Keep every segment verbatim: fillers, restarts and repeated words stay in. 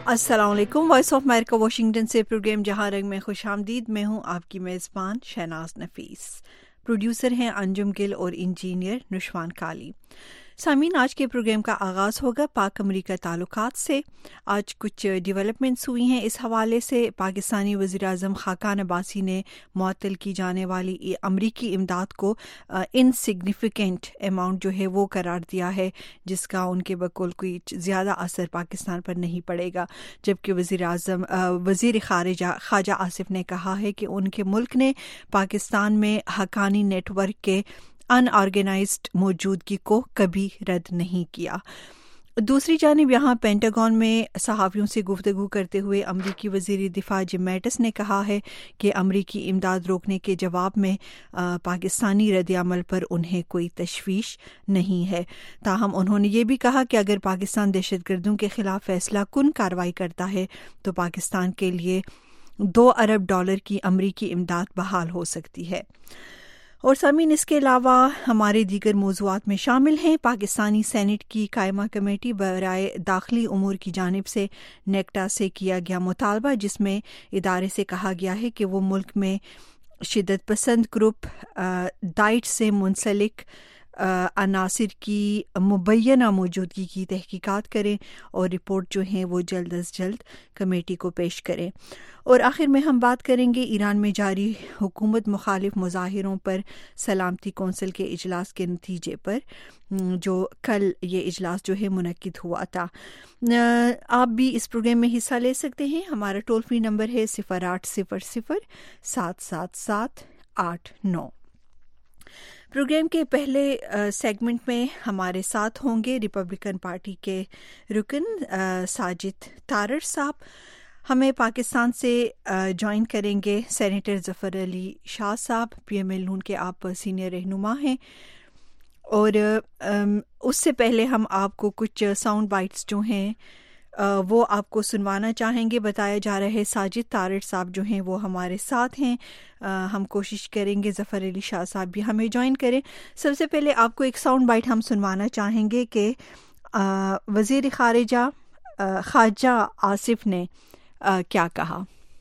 अस्सलाम वालेकुम। Voice of America Washington से प्रोग्राम जहां रंग में खुशामदीद। मैं हूं आपकी मेज़बान शहनाज नफीस। प्रोड्यूसर हैं अंजुम गिल और इंजीनियर नुशवान काली। सामीन, आज के प्रोग्राम का आगाज़ होगा पाक अमरीका ताल्लुकात से। आज कुछ डेवलपमेंट्स हुई हैं इस हवाले से। पाकिस्तानी वज़ीर-ए-आज़म खाकान अब्बासी ने मुअत्तल की जाने वाली अमरीकी इमदाद को इनसिग्निफिकेंट अमाउंट जो है वो करार दिया है, जिसका उनके बकुल कोई ज़्यादा असर पाकिस्तान पर नहीं पड़ेगा। जबकि वज़ीर-ए-आज़म वज़ीर ख़ारिजा ख्वाजा आसिफ ने कहा है कि उनके मुल्क ने पाकिस्तान में हक़ानी नेटवर्क के अनऑर्गेनाइज्ड मौजूदगी को कभी रद्द नहीं किया। दूसरी जानिब यहाँ पेंटागन में सहाफ़ियों से गुफ्तगू करते हुए अमरीकी वज़ीर दिफ़ा जिम मैटिस ने कहा है कि अमरीकी इमदाद रोकने के जवाब में आ, पाकिस्तानी रद्द-ए-अमल पर उन्हें कोई तशवीश नहीं है। ताहम उन्होंने ये भी कहा कि अगर पाकिस्तान दहशतगर्दों के ख़िलाफ़ फ़ैसला कुन कार्रवाई करता है तो पाकिस्तान के लिए दो अरब डॉलर की अमरीकी इमदाद बहाल हो सकती है। और सामीन, इसके अलावा हमारे दीगर मौज़ूआत में शामिल हैं पाकिस्तानी सेनेट की कायमा कमेटी बराए दाखिली उमूर की जानिब से नेक्टा से किया गया मुतालबा, जिसमें इदारे से कहा गया है कि वो मुल्क में शिद्दत पसंद ग्रुप दाइश से मुंसलिक अनासिर की मुबैना मौजूदगी की तहकीकात करें और रिपोर्ट जो है वो जल्द अज जल्द कमेटी को पेश करें। और आखिर में हम बात करेंगे ईरान में जारी हुकूमत मुखालिफ मुजाहिरों पर सलामती कौंसिल के इजलास के नतीजे पर, जो कल ये इजलास जो है मुनक्किद हुआ था। आप भी इस प्रोग्राम में हिस्सा ले सकते हैं। हमारा टोल फ्री नंबर है सिफर आठ सिफर सिफर सात सात सात आठ नौ। प्रोग्राम के पहले सेगमेंट में हमारे साथ होंगे रिपब्लिकन पार्टी के रुकन साजिद तारर साहब। हमें पाकिस्तान से ज्वाइन करेंगे सेनेटर ज़फ़र अली शाह साहब। पी एम एल नून के आप सीनियर रहनुमा हैं। और उससे पहले हम आपको कुछ साउंड बाइट्स जो हैं वो आपको सुनवाना चाहेंगे। बताया जा रहा है साजिद तारर साहब जो हैं वो हमारे साथ हैं। हम कोशिश करेंगे ज़फ़र अली शाह साहब भी हमें ज्वाइन करें। सबसे पहले आपको एक साउंड बाइट हम सुनवाना चाहेंगे कि वज़ीर ख़ारिजा ख्वाजा आसिफ ने आ, क्या कहा।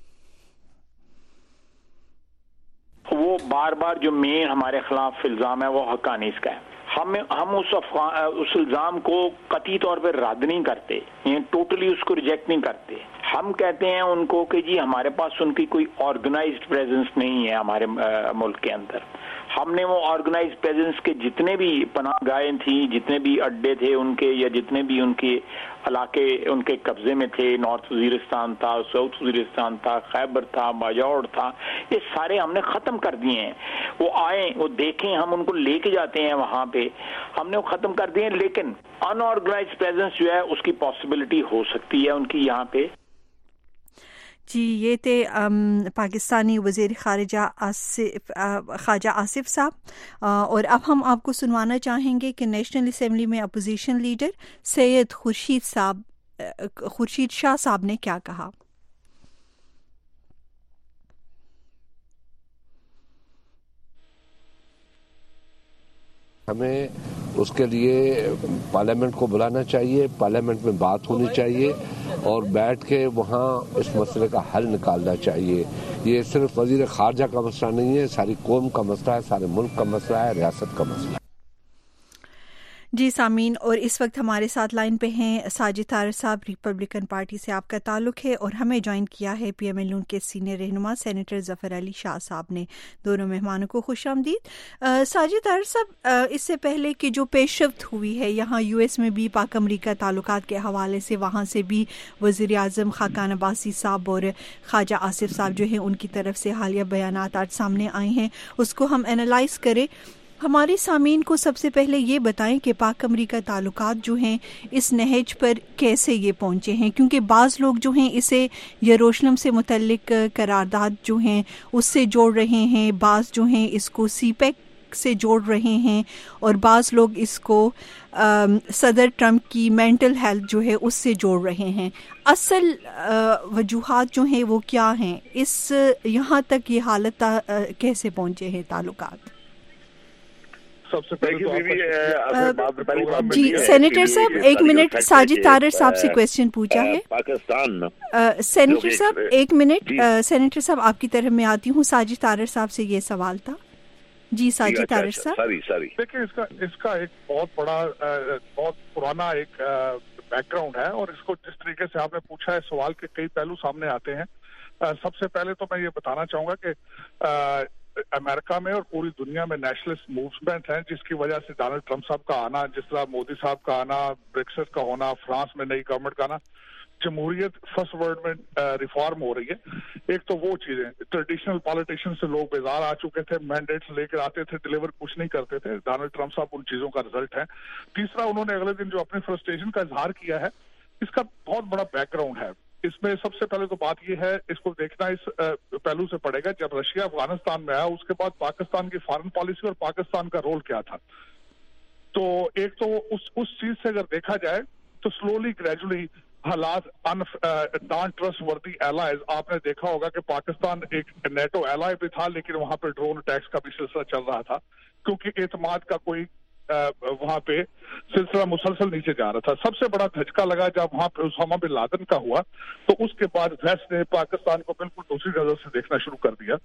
वो बार बार जो मेन हमारे खिलाफ इल्जाम है वो हक़ानी इसका है। हम हम उस उस इल्जाम को कतई तौर पर रद्द नहीं करते, टोटली उसको रिजेक्ट नहीं करते। हम कहते हैं उनको कि जी हमारे पास उनकी कोई ऑर्गेनाइज्ड प्रेजेंस नहीं है हमारे मुल्क के अंदर। हमने वो ऑर्गेनाइज्ड प्रेजेंस के जितने भी पनाहगाहें थी, जितने भी अड्डे थे उनके, या जितने भी उनके इलाके उनके कब्जे में थे, नॉर्थ वजीरिस्तान था, साउथ वजीरिस्तान था, खैबर था, बाजौड़ था, ये सारे हमने ख़त्म कर दिए हैं। वो आए, वो देखें, हम उनको लेके जाते हैं वहाँ पे, हमने वो ख़त्म कर दिए। लेकिन अनऑर्गेनाइज्ड प्रेजेंस जो है उसकी पॉसिबिलिटी हो सकती है उनकी यहाँ पे। जी, ये थे पाकिस्तानी वज़ीर ख़ारिजा आसिफ ख्वाजा आसिफ साहब। और अब हम आपको सुनवाना चाहेंगे कि नेशनल असम्बली में अपोजिशन लीडर सैयद खुर्शीद साहब खुर्शीद शाह साहब ने क्या कहा। हमें उसके लिए पार्लियामेंट को बुलाना चाहिए, पार्लियामेंट में बात होनी चाहिए और बैठ के वहाँ इस मसले का हल निकालना चाहिए। ये सिर्फ वज़ीर ख़ारिजा का मसला नहीं है, सारी कौम का मसला है, सारे मुल्क का मसला है, रियासत का मसला है। जी सामीन, और इस वक्त हमारे साथ लाइन पे हैं साजिद तारर साहब। रिपब्लिकन पार्टी से आपका ताल्लुक है और हमें ज्वाइन किया है पी एम एल नून के सीनियर रहनुमा सेनेटर ज़फ़र अली शाह साहब ने। दोनों मेहमानों को खुशामदीद। साजिद तारर साहब, इससे पहले कि जो पेशरफ्त हुई है यहाँ यू एस में भी पाक अमरीका ताल्लुकात के हवाले से, वहाँ से भी वज़ीर आज़म खाकान अब्बासी साहब और ख्वाजा आसिफ साहब जो हैं उनकी तरफ से हालिया बयानात आज सामने आए हैं, उसको हम एनालाइज़ करें। हमारे सामीन को सबसे पहले ये बताएं कि पाक अमरीका ताल्लुकात जो हैं इस नहज पर कैसे ये पहुँचे हैं, क्योंकि बाज़ लोग जो हैं इसे यरूशलेम से मुतल्लिक करारदाद जो हैं उससे जोड़ रहे हैं, बाज़ जो हैं इसको सी पैक से जोड़ रहे हैं और बाज़ लोग इसको आ, सदर ट्रंप की मेंटल हेल्थ जो है उससे जोड़ रहे हैं। असल वजूहात जो हैं वो क्या हैं, इस यहाँ तक ये हालत कैसे पहुँचे हैं ताल्लुकात? سب سے پہلے جی سینیٹر صاحب ایک منٹ، ساجد طارر صاحب سے کویسچن پوچھا ہے پاکستان. سینیٹر صاحب ایک منٹ، سینیٹر صاحب آپ کی طرف میں آتی ہوں. ساجد طارر صاحب سے یہ سوال تھا. جی ساجد طارر صاحب. ساری ساری دیکھیں اس کا اس کا ایک بہت بڑا بہت پرانا ایک بیک گراؤنڈ ہے، اور اس کو جس طریقے سے آپ نے پوچھا ہے سوال کے کئی پہلو سامنے آتے ہیں. سب سے پہلے تو میں یہ بتانا چاہوں گا کہ امریکہ میں اور پوری دنیا میں نیشنلسٹ موومنٹ ہیں، جس کی وجہ سے ڈونلڈ ٹرمپ صاحب کا آنا، جس طرح مودی صاحب کا آنا، بریکسٹ کا ہونا، فرانس میں نئی گورنمنٹ کا آنا، جمہوریت فرسٹ ورلڈ میں ریفارم ہو رہی ہے. ایک تو وہ چیزیں ٹریڈیشنل پالیٹیشین سے لوگ بیزار آ چکے تھے، مینڈیٹس لے کر آتے تھے، ڈلیور کچھ نہیں کرتے تھے. ڈونلڈ ٹرمپ صاحب ان چیزوں کا رزلٹ ہے. تیسرا انہوں نے اگلے دن جو اپنی فرسٹریشن کا اظہار کیا ہے، اس کا بہت بڑا بیک گراؤنڈ ہے. اس میں سب سے پہلے تو بات یہ ہے، اس کو دیکھنا اس پہلو سے پڑے گا، جب رشیا افغانستان میں آیا اس کے بعد پاکستان کی فارن پالیسی اور پاکستان کا رول کیا تھا. تو ایک تو اس اس چیز سے اگر دیکھا جائے تو سلولی گریجولی حالات نان ٹرسٹ وردی ایلائز، آپ نے دیکھا ہوگا کہ پاکستان ایک نیٹو ایلائی بھی تھا، لیکن وہاں پہ ڈرون اٹیکس کا بھی سلسلہ چل رہا تھا، کیونکہ اعتماد کا کوئی وہاں پہ سلسلہ مسلسل نیچے جا رہا تھا. سب سے بڑا دھچکا لگا جب وہاں پہ اسامہ بن لادن کا ہوا، تو اس کے بعد ویسٹ نے پاکستان کو بالکل دوسری نظر سے دیکھنا شروع کر دیا،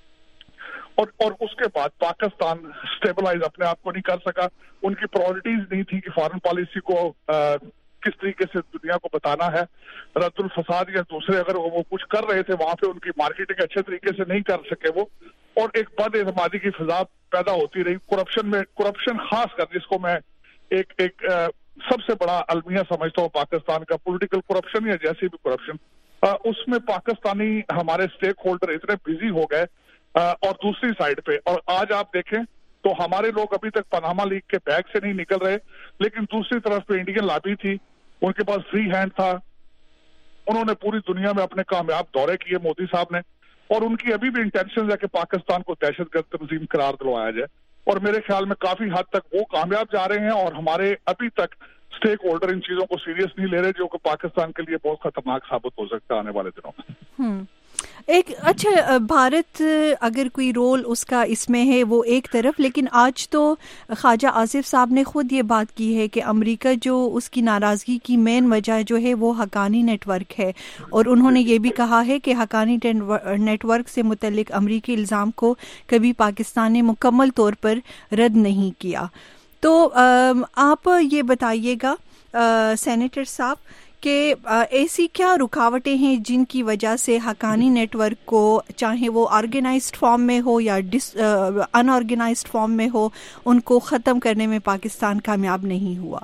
اور اور اس کے بعد پاکستان اسٹیبلائز اپنے آپ کو نہیں کر سکا. ان کی پرائورٹیز نہیں تھی کہ فارن پالیسی کو کس طریقے سے دنیا کو بتانا ہے. رد الفساد یا دوسرے اگر وہ کچھ کر رہے تھے وہاں پہ ان کی مارکیٹنگ اچھے طریقے سے نہیں کر سکے وہ، اور ایک بد اعتمادی کی فضا پیدا ہوتی رہی. کرپشن میں کرپشن خاص کر جس کو میں ایک ایک سب سے بڑا المیہ سمجھتا ہوں پاکستان کا، پولیٹیکل کرپشن یا جیسی بھی کرپشن، اس میں پاکستانی ہمارے اسٹیک ہولڈر اتنے بزی ہو گئے. اور دوسری سائڈ پہ، اور آج آپ دیکھیں تو ہمارے لوگ ابھی تک پاناما لیگ کے بیگ سے نہیں نکل رہے، لیکن دوسری طرف پہ انڈین لابی تھی، ان کے پاس فری ہینڈ تھا، انہوں نے پوری دنیا میں اپنے کامیاب دورے کیے مودی صاحب نے، اور ان کی ابھی بھی انٹینشن ہے کہ پاکستان کو دہشت گرد تنظیم قرار دلوایا جائے. اور میرے خیال میں کافی حد تک وہ کامیاب جا رہے ہیں، اور ہمارے ابھی تک اسٹیک ہولڈر ان چیزوں کو سیریس نہیں لے رہے، جو کہ پاکستان کے لیے بہت خطرناک ثابت ہو سکتا ہے آنے والے دنوں میں. ایک اچھا بھارت اگر کوئی رول اس کا اس میں ہے وہ ایک طرف، لیکن آج تو خواجہ آصف صاحب نے خود یہ بات کی ہے کہ امریکہ جو اس کی ناراضگی کی مین وجہ جو ہے وہ حقانی نیٹ ورک ہے، اور انہوں نے یہ بھی کہا ہے کہ حقانی نیٹ ورک سے متعلق امریکی الزام کو کبھی پاکستان نے مکمل طور پر رد نہیں کیا. تو آپ یہ بتائیے گا سینیٹر صاحب کہ ایسی کیا رکاوٹیں ہیں جن کی وجہ سے حقانی نیٹ ورک کو، چاہے وہ آرگنائزڈ فارم میں ہو یا ڈس ان آرگنائزڈ فارم میں ہو، ان کو ختم کرنے میں پاکستان کامیاب نہیں ہوا؟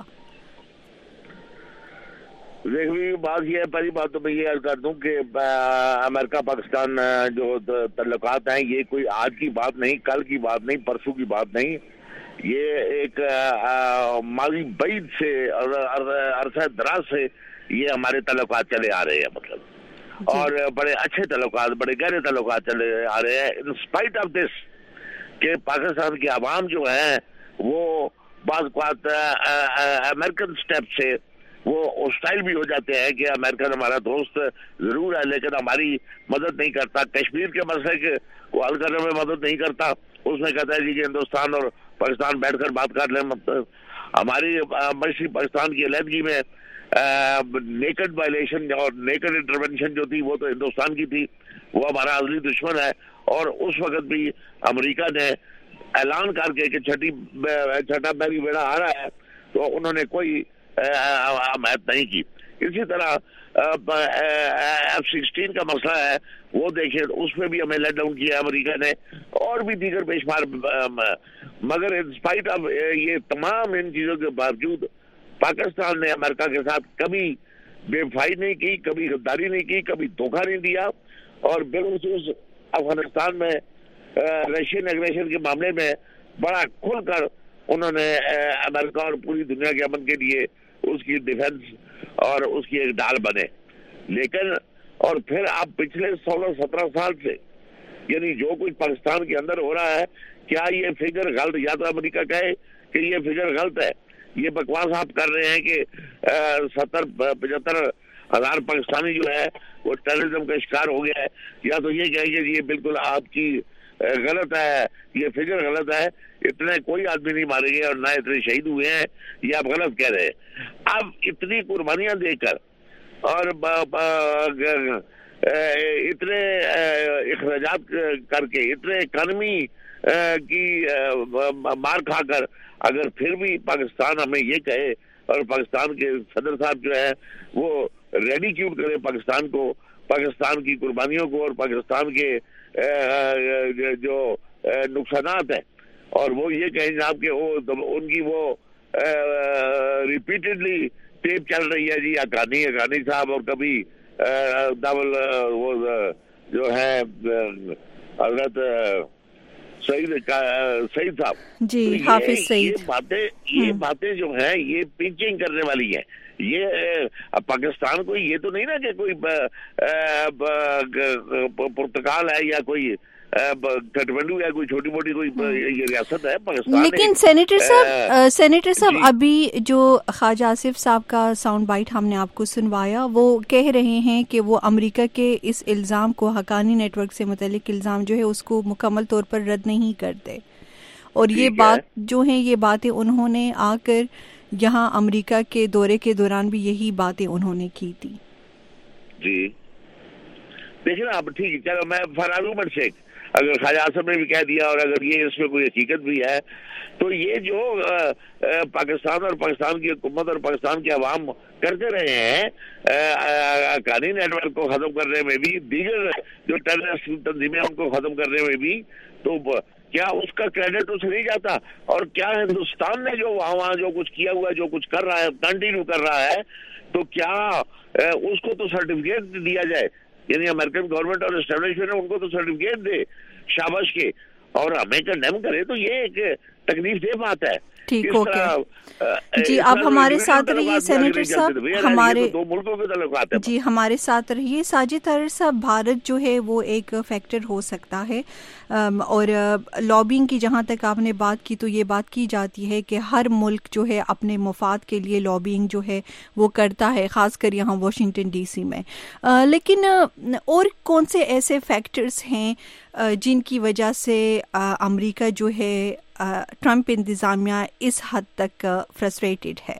دیکھیے بات یہ ہے، پہلی بات تو میں یہ عرض کر دوں کہ امریکہ پاکستان جو تعلقات ہیں یہ کوئی آج کی بات نہیں، کل کی بات نہیں، پرسوں کی بات نہیں، یہ ایک ماضی بعید سے عرصہ دراز سے یہ ہمارے تعلقات چلے آ رہے ہیں، مطلب اور بڑے اچھے تعلقات، بڑے گہرے تعلقات چلے آ رہے ہیں، ان اسپائٹ آف دس کہ پاکستان کے عوام جو ہیں وہ بعض اوقات امریکن اسٹیپ سے وہ ہوسٹائل بھی ہو جاتے ہیں کہ امریکن ہمارا دوست ضرور ہے لیکن ہماری مدد نہیں کرتا، کشمیر کے مسئلے کو حل کرنے میں مدد نہیں کرتا، اس میں کہتا ہے جی کہ ہندوستان اور پاکستان بیٹھ کر بات کر لیں. ہماری مشرقی پاکستان کی علیحدگی میں نیکڈ وائلیشن اور نیکڈ انٹرونشن جو تھی وہ تو ہندوستان کی تھی، وہ ہمارا ازلی دشمن ہے، اور اس وقت بھی امریکہ نے اعلان کر کے کہ چھٹی چھٹا پہلی بیڑا آ رہا ہے تو انہوں نے کوئی حمایت نہیں کی. اسی طرح ایف سکسٹین کا مسئلہ ہے وہ دیکھیں، اس میں بھی ہمیں لیٹ ڈاؤن کیا امریکہ نے، اور بھی دیگر بے شمار، مگر انسپائٹ آف یہ تمام ان چیزوں کے باوجود پاکستان نے امریکہ کے ساتھ کبھی بے وفائی نہیں کی، کبھی غداری نہیں کی، کبھی دھوکہ نہیں دیا، اور بالخصوص افغانستان میں رشین ایگریشن کے معاملے میں بڑا کھل کر انہوں نے امریکہ اور پوری دنیا کے امن کے لیے اس کی ڈیفنس اور اس کی ایک ڈال بنے. لیکن اور پھر آپ پچھلے سولہ سترہ سال سے یعنی جو کچھ پاکستان کے اندر ہو رہا ہے، کیا یہ فگر غلط، یا تو امریکہ کہے کہ یہ فگر غلط ہے، یہ بکواس آپ کر رہے ہیں کہ ستر پچہتر ہزار پاکستانی جو ہے وہ ٹیررزم کا شکار ہو گیا ہے، یا تو یہ کہیں گے یہ بالکل آپ کی غلط ہے، یہ فگر غلط ہے، اتنے کوئی آدمی نہیں مارے گئے اور نہ اتنے شہید ہوئے ہیں، یہ آپ غلط کہہ رہے ہیں۔ اب اتنی قربانیاں دے کر اور اتنے اخراجات کر کے، اتنے اکانومی کی مار کھا کر، اگر پھر بھی پاکستان ہمیں یہ کہے اور پاکستان کے صدر صاحب جو ہے وہ ریڈیکیوٹ کرے پاکستان کو، پاکستان کی قربانیوں کو اور پاکستان کے جو نقصانات ہیں، اور وہ یہ کہیں جناب کہ وہ ان کی وہ ریپیٹڈلی ٹیپ چل رہی ہے جی، اکانی اکانی صاحب اور کبھی ڈبل وہ جو ہے حضرت سعید سعید صاحب جی، حافظ سعید، یہ باتیں یہ باتیں جو ہیں یہ پنچنگ کرنے والی ہیں۔ یہ پاکستان کو یہ تو نہیں نا کہ کوئی پرتگال ہے یا کوئی کٹمنڈو ہے، کوئی چھوٹی موٹی کوئی یہ ریاست ہے پاکستان۔ لیکن سینیٹر صاحب سینیٹر صاحب ابھی جو خواجہ آصف صاحب کا ساؤنڈ بائٹ ہم نے آپ کو سنوایا، وہ کہہ رہے ہیں کہ وہ امریکہ کے اس الزام کو، حقانی نیٹ ورک سے متعلق الزام جو ہے اس کو مکمل طور پر رد نہیں کرتے، اور یہ بات جو ہیں یہ باتیں انہوں نے آ کر یہاں امریکہ کے دورے کے دوران بھی یہی باتیں انہوں نے کی تھی۔ جی دیکھیں نا، اب ٹھیک ہے، چلو میں فرارومن شیخ اگر خواجہ آصف نے بھی کہہ دیا اور اگر یہ اس میں کوئی حقیقت بھی ہے تو یہ جو پاکستان اور پاکستان کی حکومت اور پاکستان کے عوام کرتے رہے ہیں قانی نیٹ ورک کو ختم کرنے میں بھی، دیگر جو ٹیررسٹ تنظیمیں ان کو ختم کرنے میں بھی، تو کیا اس کا کریڈٹ اسے نہیں جاتا؟ اور کیا ہندوستان نے جو وہاں وہاں جو کچھ کیا ہوا ہے، جو کچھ کر رہا ہے، کنٹینیو کر رہا ہے، تو کیا اس کو تو سرٹیفکیٹ دیا جائے؟ یعنی امریکن گورنمنٹ اور اسٹیبلشمنٹ ان کو تو سرٹیفکیٹ دے شاباش کے، اور ہمیں کنڈیم کرے، تو یہ ایک تکلیف دہ بات ہے۔ ٹھیک، اوکے جی، آپ ہمارے ساتھ رہیے سینیٹر صاحب، ہمارے دو ملکوں کے تعلقات ہیں جی ہمارے ساتھ رہیے۔ ساجد طاہر صاحب، بھارت جو ہے وہ ایک فیکٹر ہو سکتا ہے، اور لابنگ کی جہاں تک آپ نے بات کی تو یہ بات کی جاتی ہے کہ ہر ملک جو ہے اپنے مفاد کے لیے لابنگ جو ہے وہ کرتا ہے، خاص کر یہاں واشنگٹن ڈی سی میں، لیکن اور کون سے ایسے فیکٹرز ہیں جن کی وجہ سے امریکہ جو ہے ٹرمپ انتظامیہ اس حد تک فرسٹریٹڈ ہے؟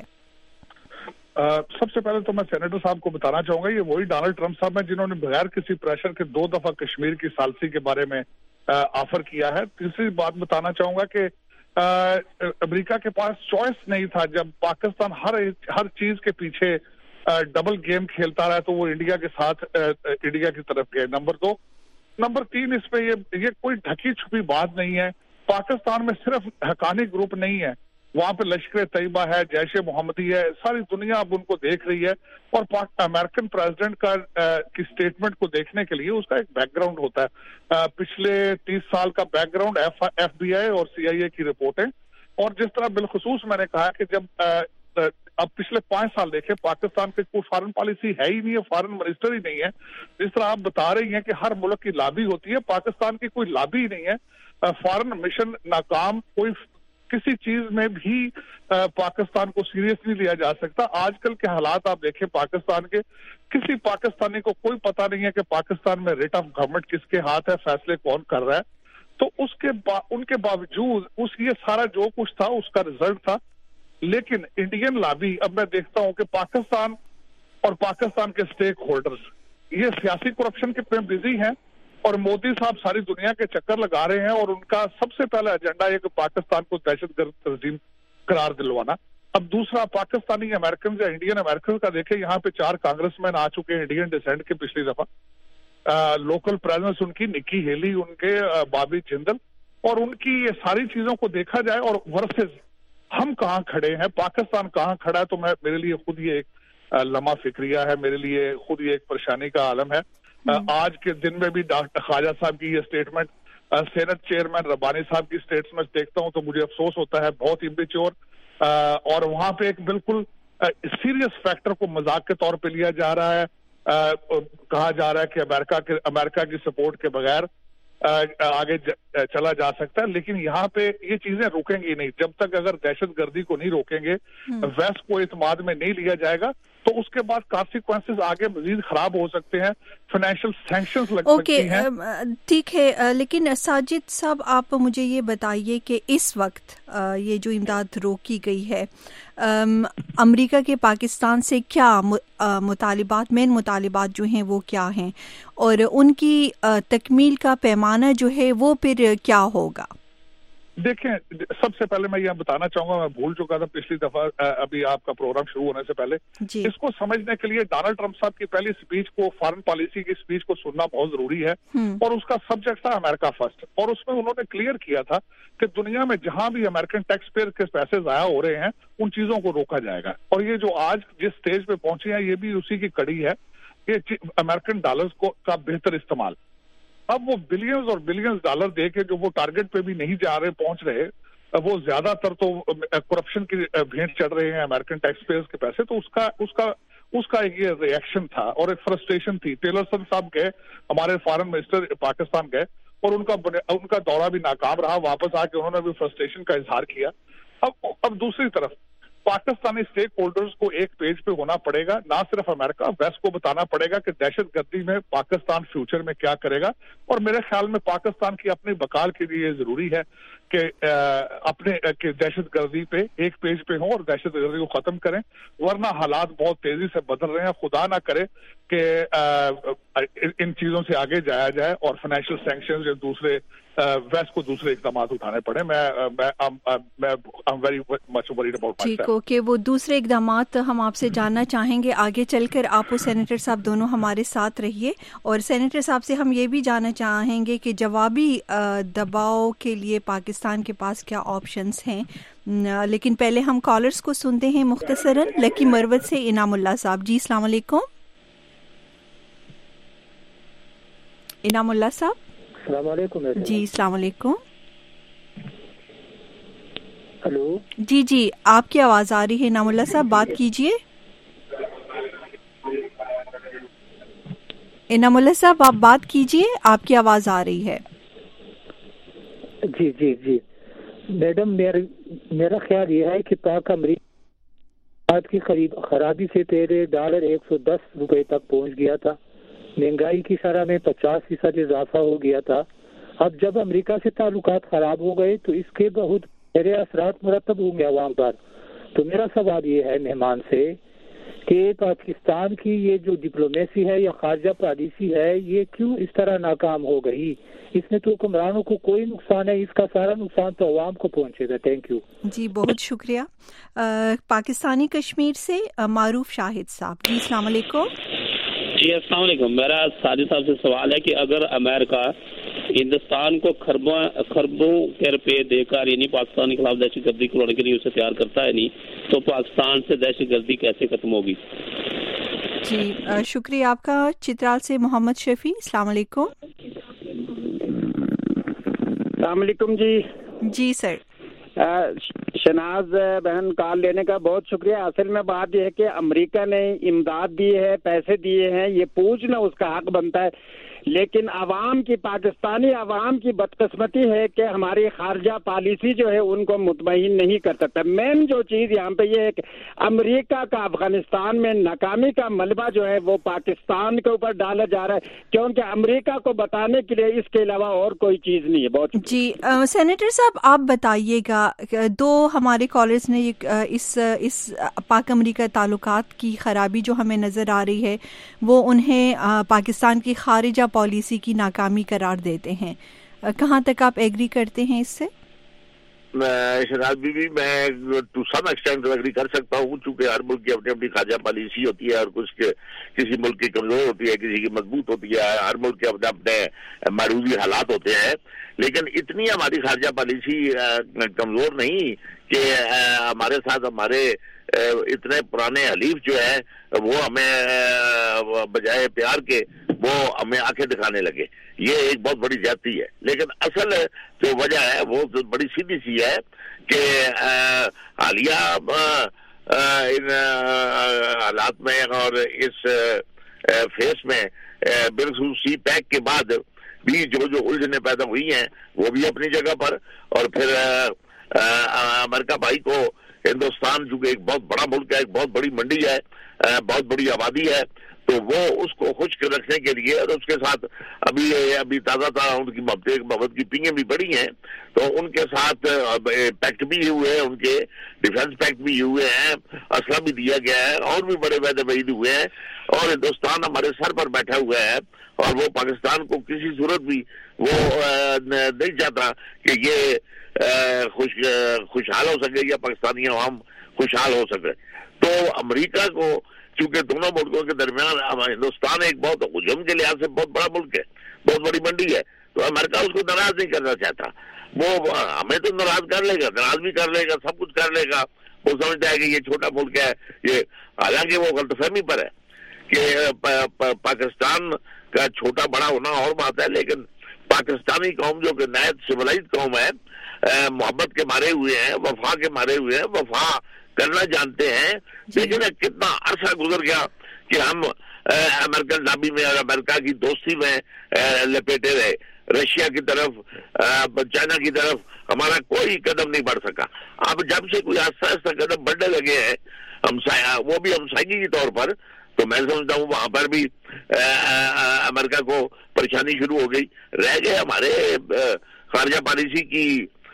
سب سے پہلے تو میں سینیٹر صاحب کو بتانا چاہوں گا، یہ وہی ڈونلڈ ٹرمپ صاحب ہیں جنہوں نے بغیر کسی پریشر کے دو دفعہ کشمیر کی ثالثی کے بارے میں آفر کیا ہے۔ تیسری بات بتانا چاہوں گا کہ امریکہ کے پاس چوائس نہیں تھا، جب پاکستان ہر ہر چیز کے پیچھے ڈبل گیم کھیلتا رہا تو وہ انڈیا کے ساتھ انڈیا کی طرف گئے۔ نمبر دو نمبر تین اس پہ یہ یہ کوئی ڈھکی چھپی بات نہیں ہے، پاکستان میں صرف حقانی گروپ نہیں ہے، وہاں پہ لشکر طیبہ ہے، جیش محمدی ہے، ساری دنیا اب ان کو دیکھ رہی ہے، اور امریکن پریزیڈنٹ کا کی سٹیٹمنٹ کو دیکھنے کے لیے اس کا ایک بیک گراؤنڈ ہوتا ہے، پچھلے تیس سال کا background, F B I اور سی آئی اے کی رپورٹیں، اور جس طرح بالخصوص میں نے کہا کہ جب اب پچھلے پانچ سال دیکھیں پاکستان کی کوئی فارن پالیسی ہے ہی نہیں ہے، فارن منسٹر ہی نہیں ہے، جس طرح آپ بتا رہی ہیں کہ ہر ملک کی لابی ہوتی ہے، پاکستان کی کوئی لابی ہی نہیں ہے، فارن مشن ناکام، کوئی کسی چیز میں بھی پاکستان کو سیریس نہیں لیا جا سکتا۔ آج کل کے حالات آپ دیکھیں پاکستان کے، کسی پاکستانی کو کوئی پتہ نہیں ہے کہ پاکستان میں ریٹ آف گورنمنٹ کس کے ہاتھ ہے، فیصلے کون کر رہا ہے، تو اس کے با... ان کے باوجود اس یہ سارا جو کچھ تھا اس کا رزلٹ تھا، لیکن انڈین لابی، اب میں دیکھتا ہوں کہ پاکستان اور پاکستان کے سٹیک ہولڈرز یہ سیاسی کرپشن کے پہ بزی ہیں، اور مودی صاحب ساری دنیا کے چکر لگا رہے ہیں، اور ان کا سب سے پہلا ایجنڈا ہے کہ پاکستان کو دہشت گرد تنظیم قرار دلوانا۔ اب دوسرا پاکستانی امریکن یا انڈین امریکن کا دیکھیں، یہاں پہ چار کانگریس مین آ چکے ہیں انڈین ڈیسینٹ کے پچھلی دفعہ، لوکل پریزنس ان کی نکی ہیلی، ان کے بابی جندل، اور ان کی یہ ساری چیزوں کو دیکھا جائے اور ورسز ہم کہاں کھڑے ہیں، پاکستان کہاں کھڑا ہے، تو میں میرے لیے خود یہ ایک لمحہ فکریہ ہے، میرے لیے خود یہ ایک پریشانی کا عالم ہے۔ آج کے دن میں بھی ڈاکٹر خواجہ صاحب کی یہ سٹیٹمنٹ، سینٹ چیئرمین ربانی صاحب کی سٹیٹمنٹ دیکھتا ہوں تو مجھے افسوس ہوتا ہے، بہت امپیچور، اور وہاں پہ ایک بالکل سیریس فیکٹر کو مذاق کے طور پہ لیا جا رہا ہے، کہا جا رہا ہے کہ امریکہ کے امریکہ کی سپورٹ کے بغیر آگے چلا جا سکتا ہے، لیکن یہاں پہ یہ چیزیں روکیں گی نہیں، جب تک اگر دہشت گردی کو نہیں روکیں گے، ویسٹ کو اعتماد میں نہیں لیا جائے گا، تو اس کے بعد کانسیکوینسز آگے مزید خراب ہو سکتے ہیں, فائنینشیل سینکشنز لگ سکتی ہیں. ٹھیک ہے, لیکن ساجد صاحب آپ مجھے یہ بتائیے کہ اس وقت یہ جو امداد روکی گئی ہے, امریکہ کے پاکستان سے کیا مطالبات, مین مطالبات جو ہیں وہ کیا ہیں, اور ان کی تکمیل کا پیمانہ جو ہے وہ پھر کیا ہوگا؟ دیکھیں, سب سے پہلے میں یہ بتانا چاہوں گا, میں بھول چکا تھا پچھلی دفعہ ابھی آپ کا پروگرام شروع ہونے سے پہلے, جی. اس کو سمجھنے کے لیے ڈونلڈ ٹرمپ صاحب کی پہلی سپیچ کو, فارن پالیسی کی سپیچ کو سننا بہت ضروری ہے, اور اس کا سبجیکٹ تھا امریکہ فرسٹ, اور اس میں انہوں نے کلیئر کیا تھا کہ دنیا میں جہاں بھی امریکن ٹیکس پیئر کے پیسے ضائع ہو رہے ہیں ان چیزوں کو روکا جائے گا. اور یہ جو آج جس سٹیج پہ پہنچے ہیں یہ بھی اسی کی کڑی ہے کہ امریکن ڈالرز کو کا بہتر استعمال. اب وہ بلینز اور بلینز ڈالر دے کے جو وہ ٹارگٹ پہ بھی نہیں جا رہے, پہنچ رہے, وہ زیادہ تر تو کرپشن کی بھینٹ چڑھ رہے ہیں امریکن ٹیکس پیئرز کے پیسے. تو اس کا اس کا اس کا ایک یہ ری ایکشن تھا اور ایک فرسٹریشن تھی. ٹیلرسن صاحب گئے, ہمارے فارن منسٹر پاکستان گئے, اور ان کا ان کا دورہ بھی ناکام رہا. واپس آ کے انہوں نے بھی فرسٹریشن کا اظہار کیا. اب اب دوسری طرف پاکستانی اسٹیک ہولڈرز کو ایک پیج پہ ہونا پڑے گا, نہ صرف امریکہ, ویسٹ کو بتانا پڑے گا کہ دہشت گردی میں پاکستان فیوچر میں کیا کرے گا. اور میرے خیال میں پاکستان کی اپنی بقال کے لیے یہ ضروری ہے کہ اپنے کہ دہشت گردی پہ ایک پیج پہ ہوں اور دہشت گردی کو ختم کریں, ورنہ حالات بہت تیزی سے بدل رہے ہیں. خدا نہ کرے کہ ان چیزوں سے آگے جایا جائے اور فائنینشیل سینکشنز یا دوسرے ویسٹ کو دوسرے اقدامات اٹھانے پڑے. میں ٹھیک ہو کہ وہ دوسرے اقدامات ہم آپ سے جاننا چاہیں گے آگے چل کر. آپ اور سینیٹر صاحب دونوں ہمارے ساتھ رہیے, اور سینیٹر صاحب سے ہم یہ بھی جاننا چاہیں گے کہ جوابی دباؤ کے لیے پاکستان کے پاس کیا آپشنز ہیں. لیکن پہلے ہم کالرز کو سنتے ہیں مختصراً. لکی مروت سے انعام اللہ صاحب. جی السلام علیکم. انعام اللہ صاحب. السلام علیکم. جی السلام علیکم. ہلو. جی جی آپ کی آواز آ رہی ہے انعام اللہ صاحب, بات کیجیے. انعام اللہ صاحب آپ بات کیجیے, آپ کی آواز آ رہی ہے. جی جی جی میڈم, میرا خیال یہ ہے کہ پاک امریکہ کی خرابی سے تیرے ڈالر ایک سو دس روپے تک پہنچ گیا تھا. مہنگائی کی شرح میں پچاس فیصد اضافہ ہو گیا تھا. اب جب امریکہ سے تعلقات خراب ہو گئے تو اس کے بہت گہرے اثرات مرتب ہوں گے عوام پر. تو میرا سوال یہ ہے مہمان سے کہ پاکستان کی یہ جو ڈپلومیسی ہے یا خارجہ پالیسی ہے یہ کیوں اس طرح ناکام ہو گئی؟ اس میں تو حکمرانوں کو کوئی نقصان ہے, اس کا سارا نقصان تو عوام کو پہنچے گا. Thank you. جی بہت شکریہ. پاکستانی کشمیر سے معروف شاہد صاحب. جی السلام علیکم. جی السلام علیکم. میرا ساجد صاحب سے سوال ہے کہ اگر امریکہ ہندوستان کو خربوں خربوں کے روپے دے کر یعنی پاکستان کے خلاف دہشت گردی کو لڑنے کے لیے اسے تیار کرتا ہے نہیں, تو پاکستان سے دہشت گردی کیسے ختم ہوگی؟ جی شکریہ آپ کا. چترال سے محمد شفیع. السلام علیکم. السلام علیکم. جی جی سر. شناز بہن کال لینے کا بہت شکریہ. اصل میں بات یہ ہے کہ امریکہ نے امداد دی ہے, پیسے دیے ہیں, یہ پوچھنا اس کا حق بنتا ہے, لیکن عوام کی پاکستانی عوام کی بدقسمتی ہے کہ ہماری خارجہ پالیسی جو ہے ان کو مطمئن نہیں کر سکتا. مین جو چیز یہاں پہ یہ ہے کہ امریکہ کا افغانستان میں ناکامی کا ملبہ جو ہے وہ پاکستان کے اوپر ڈالا جا رہا ہے, کیونکہ امریکہ کو بتانے کے لیے اس کے علاوہ اور کوئی چیز نہیں ہے. بہت جی سینیٹر صاحب آپ بتائیے گا, دو ہمارے کالرز نے اس اس پاک امریکہ تعلقات کی خرابی جو ہمیں نظر آ رہی ہے وہ انہیں پاکستان کی خارجہ پالیسی کی ناکامی قرار دیتے ہیں. کہاں تک آپ ایگری کرتے ہیں اس سے؟ شہناز بی بی میں ٹو سم ایکسٹینٹ ایگری کر سکتا ہوں, چونکہ ہر ملک کی اپنی اپنی خارجہ پالیسی ہوتی ہے اور کچھ کے کسی ملک کی کمزور ہوتی ہے, کسی کی مضبوط ہوتی ہے, ہر ملک کے اپنے اپنے معروضی حالات ہوتے ہیں. لیکن اتنی ہماری خارجہ پالیسی کمزور نہیں کہ ہمارے ساتھ ہمارے اتنے پرانے حلیف جو ہے وہ ہمیں بجائے پیار کے وہ ہمیں آنکھیں دکھانے لگے. یہ ایک بہت بڑی زیادتی ہے. لیکن اصل جو وجہ ہے وہ بڑی سیدھی سی ہے کہ حالیہ ان حالات میں اور اس فیس میں بالخصوص سی پیک کے بعد بھی جو جو الجھنیں پیدا ہوئی ہیں وہ بھی اپنی جگہ پر, اور پھر امریکہ بھائی کو ہندوستان چونکہ ایک بہت بڑا ملک ہے, ایک بہت بڑی منڈی ہے, بہت بڑی آبادی ہے, تو وہ اس کو خشک رکھنے کے لیے, اور اس کے ساتھ ابھی ابھی تازہ تازہ ان کی محبت کی پنگیں بھی بڑی ہیں, تو ان کے ساتھ پیکٹ بھی ہوئے ہیں, ان کے ڈیفنس پیکٹ بھی ہوئے ہیں, اسلحہ بھی دیا گیا ہے, اور بھی بڑے وعدے وعید ہوئے ہیں, اور ہندوستان ہمارے سر پر بیٹھا ہوا ہے, اور وہ پاکستان کو کسی صورت بھی وہ نہیں چاہتا کہ یہ خوش خوشحال ہو سکے یا پاکستانی عوام خوشحال ہو سکے. تو امریکہ کو چونکہ دونوں ملکوں کے درمیان ہندوستان ایک بہت حجم کے لحاظ سے بہت بڑا ملک ہے, بہت بڑی منڈی ہے, تو امریکہ اس کو ناراض نہیں کرنا چاہتا. وہ ہمیں تو ناراض کر لے گا, ناراض بھی کر لے گا, سب کچھ کر لے گا. وہ سمجھتا ہے کہ یہ چھوٹا ملک ہے, یہ حالانکہ وہ غلط فہمی پر ہے کہ پاکستان کا چھوٹا بڑا ہونا اور بات ہے, لیکن پاکستانی قوم جو کہ نہایت سویلائزڈ قوم ہے, محبت کے مارے ہوئے ہیں, وفا کے مارے ہوئے ہیں, وفا کرنا جانتے ہیں. لیکن کتنا عرصہ گزر گیا کہ ہم امریکن لابی میں اور امریکہ کی دوستی میں لپیٹے رہے. رشیا کی طرف, چائنا کی طرف ہمارا کوئی قدم نہیں بڑھ سکا. اب جب سے کوئی آہستہ آہستہ قدم بڑھنے لگے ہیں ہمسایہ, وہ بھی ہمسائیگی کے طور پر, تو میں سمجھتا ہوں وہاں پر بھی امریکہ کو پریشانی شروع ہو گئی. رہ گئے ہمارے خارجہ پالیسی کی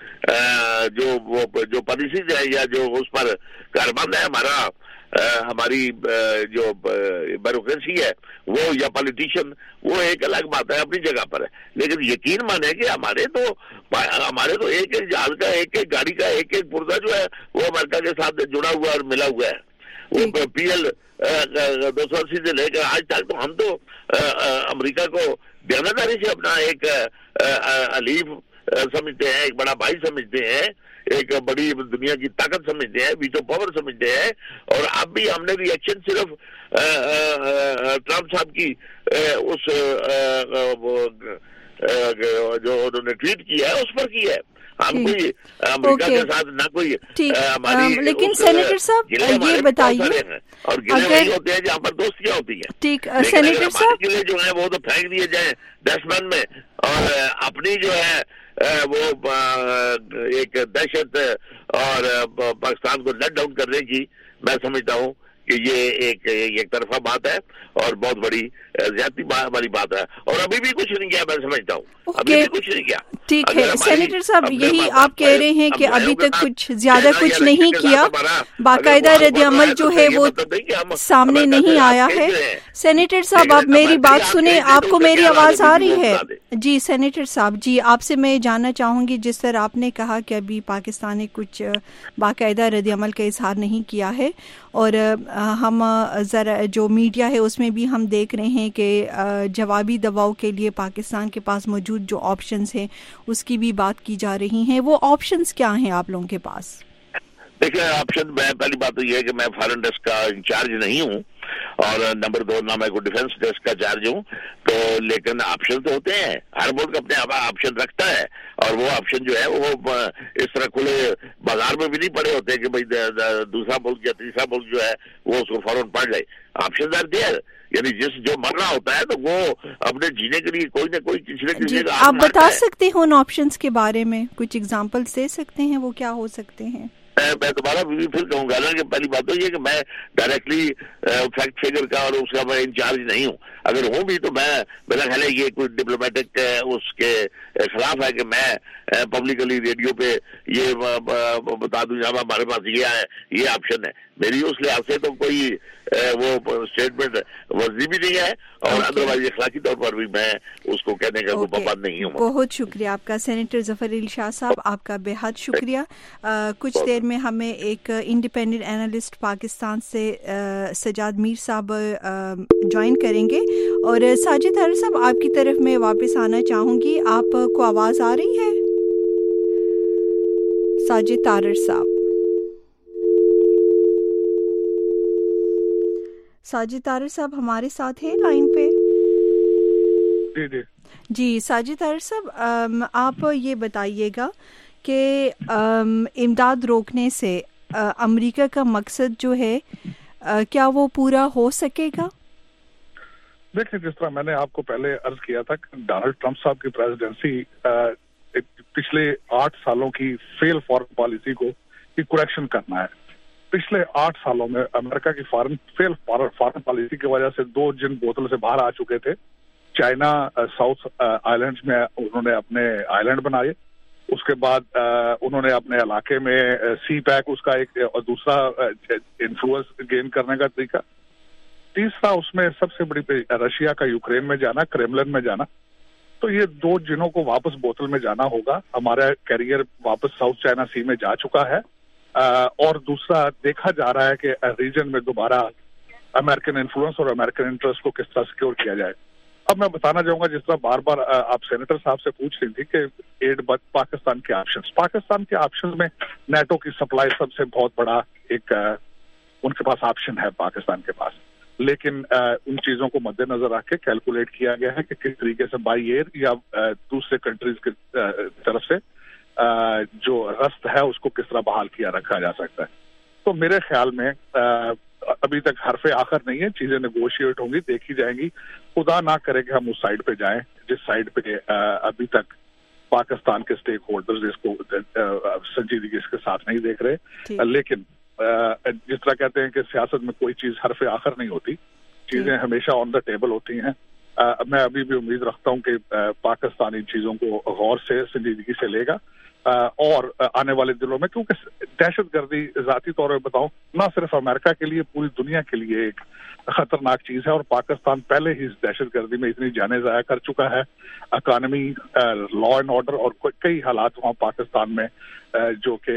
جو وہ جو پالیسی ہے یا جو اس پر کاربند ہے ہمارا, ہماری جو بیوروکریسی ہے وہ یا پالیٹیشین, وہ ایک الگ بات ہے, اپنی جگہ پر ہے. لیکن یقین مانے کہ ہمارے تو ہمارے تو ایک ایک جہاز کا, ایک ایک گاڑی کا ایک ایک پرزہ جو ہے وہ امریکہ کے ساتھ جڑا ہوا اور ملا ہوا ہے. وہ پی ایل دو سو اسی سے لے کر آج تک تو ہم تو امریکہ کو دیانتداری سے اپنا ایک حلیف سمجھتے ہیں, ایک بڑا بھائی سمجھتے ہیں, ایک بڑی دنیا کی طاقت سمجھتے ہیں, ویٹو پاور سمجھتے ہیں. اور اب بھی ہم نے ریئیکشن صرف ٹرمپ صاحب کی اس جو انہوں نے ٹویٹ کیا ہے اس پر کی ہے. ہم کوئی امریکہ کے ساتھ نہ کوئی ہماری, لیکن سینیٹر صاحب یہ بتائیے, اور گلے وہی ہوتے ہیں جہاں پر دوستیاں ہوتی ہیں. ٹھیک, سینیٹر صاحب گلے جو ہیں وہ تو پھینک دیے جائیں ڈسٹ بن میں, اور اپنی جو ہے وہ ایک دہشت اور پاکستان کو لیٹ ڈاؤن کرنے کی میں سمجھتا ہوں کہ یہ ایک ایک طرفہ بات ہے اور بہت بڑی زیادتی والی بات ہے, اور ابھی بھی کچھ نہیں کیا, میں سمجھتا ہوں ابھی بھی کچھ نہیں کیا. ٹھیک ہے سینیٹر صاحب, یہی آپ کہہ رہے ہیں کہ ابھی تک کچھ زیادہ کچھ نہیں کیا, باقاعدہ رد عمل جو ہے وہ سامنے نہیں آیا ہے. سینیٹر صاحب آپ میری بات سنیں, آپ کو میری آواز آ رہی ہے؟ جی سینیٹر صاحب, جی آپ سے میں جاننا چاہوں گی, جس طرح آپ نے کہا کہ ابھی پاکستان نے کچھ باقاعدہ رد عمل کا اظہار نہیں کیا ہے, اور ہم ذرا جو میڈیا ہے اس میں بھی ہم دیکھ رہے ہیں کہ جوابی دباؤ کے لیے پاکستان کے پاس موجود جو آپشنز ہیں اس کی بھی بات کی جا رہی ہیں. وہ آپشنز کیا ہیں آپ لوگوں کے پاس؟ دیکھیں آپشن, میں پہلی بات تو یہ ہے کہ میں فارن ڈیسک کا انچارج نہیں ہوں, اور نمبر دو نہ میں کوئی ڈیفنس ڈیسک کا چارج ہوں, تو لیکن آپشن تو ہوتے ہیں, ہر ملک اپنے آپشن رکھتا ہے, اور وہ آپشن جو ہے وہ اس طرح کھلے بازار میں بھی نہیں پڑے ہوتے کہ بھائی دوسرا ملک یا تیسرا ملک جو ہے وہ اس کو فوراً پڑھ لے. آپشن آر دیئر, یعنی جس جو مرنا ہوتا ہے تو وہ اپنے جینے کے لیے کوئی نہ کوئی کسی نہ کسی کا. آپ بتا سکتے ہیں ان آپشنز کے بارے میں, کچھ اگزامپلس دے سکتے ہیں, وہ کیا ہو سکتے ہیں؟ میں دوبارہ بھی پھر کہوں گا نا کہ پہلی بات تو یہ کہ میں ڈائریکٹلی فیکٹ فگر کا اور اس کا میں انچارج نہیں ہوں. اگر ہوں بھی تو میں میرا خیال ہے یہ کوئی ڈپلومیٹک اس کے خلاف ہے کہ میں پبلکلی ریڈیو پہ یہ بتا دوں جب ہمارے پاس یہ ہے, یہ آپشن ہے. میری اس لحاظ سے تو کوئی وہ اسٹیٹمنٹ ورزی بھی نہیں ہے, اور ادروائز اخلاقی طور پر بھی میں اس کو کہنے کا کوئی پابند نہیں ہوں. بہت شکریہ آپ کا سینیٹر ظفر علی شاہ صاحب, آپ کا بے حد شکریہ. کچھ دیر میں ہمیں ایک انڈیپینڈنٹ اینالسٹ پاکستان سے سجاد میر صاحب جوائن کریں گے, اور ساجد طاہر صاحب آپ کی طرف میں واپس آنا چاہوں گی. آپ کو آواز آ رہی ہے ساجد طاہر صاحب؟ ساجد طاہر صاحب ہمارے ساتھ ہیں لائن پہ؟ جی جی جی ساجد طاہر صاحب, آپ یہ بتائیے گا کہ امداد روکنے سے امریکہ کا مقصد جو ہے کیا وہ پورا ہو سکے گا؟ دیکھیں, جس طرح میں نے آپ کو پہلے عرض کیا تھا کہ ڈونلڈ ٹرمپ صاحب کی پریزیڈنسی پچھلے آٹھ سالوں کی فیل فارم پالیسی کو की करेक्शन करना है। पिछले आठ सालों में अमेरिका की फॉरेन फेल फॉरेन पॉलिसी की वजह से दो जिन बोतल से बाहर आ चुके थे, चाइना साउथ आइलैंड में उन्होंने अपने आइलैंड बनाए, उसके बाद उन्होंने अपने इलाके में सी पैक उसका एक और दूसरा इन्फ्लुएंस गेन करने का तरीका, तीसरा उसमें सबसे बड़ी रशिया का यूक्रेन में जाना, क्रेमलिन में जाना। तो ये दो जिनों को वापस बोतल में जाना होगा। हमारा कैरियर वापस साउथ चाइना सी में जा चुका है और दूसरा देखा जा रहा है कि रीजन में दोबारा अमेरिकन इन्फ्लुएंस और अमेरिकन इंटरेस्ट को किस तरह सिक्योर किया जाए। अब मैं बताना चाहूंगा, जिस तरह बार बार आप सेनेटर साहब से पूछ रही थी कि एड पाकिस्तान के ऑप्शंस, पाकिस्तान के ऑप्शंस में नेटो की सप्लाई सबसे बहुत बड़ा एक उनके पास ऑप्शन है पाकिस्तान के पास, लेकिन उन चीजों को मद्देनजर रख के कैलकुलेट किया गया है कि किस तरीके से बाई एयर या दूसरे कंट्रीज की तरफ से जो रस्त है उसको किस तरह बहाल किया रखा जा सकता है। तो मेरे ख्याल में अभी तक हरफे आखिर नहीं है, चीजें नेगोशिएट होंगी, देखी जाएंगी। खुदा ना करे कि हम उस साइड पे जाएं जिस साइड पे अभी तक पाकिस्तान के स्टेक होल्डर्स इसको संजीदगी इसके साथ नहीं देख रहे। लेकिन जिस तरह कहते हैं कि सियासत में कोई चीज हरफे आखिर नहीं होती, चीजें हमेशा ऑन द टेबल होती हैं। मैं अभी भी उम्मीद रखता हूं कि पाकिस्तान इन चीजों को गौर से संजीदगी से लेगा और आने वाले दिनों में, क्योंकि दहशतगर्दी जाती तौर पर बताऊं ना सिर्फ अमेरिका के लिए पूरी दुनिया के लिए एक खतरनाक चीज है और पाकिस्तान पहले ही इस दहशतगर्दी में इतनी जाने जाया कर चुका है। इकॉनमी, लॉ एंड ऑर्डर और कई हालात वहाँ पाकिस्तान में जो कि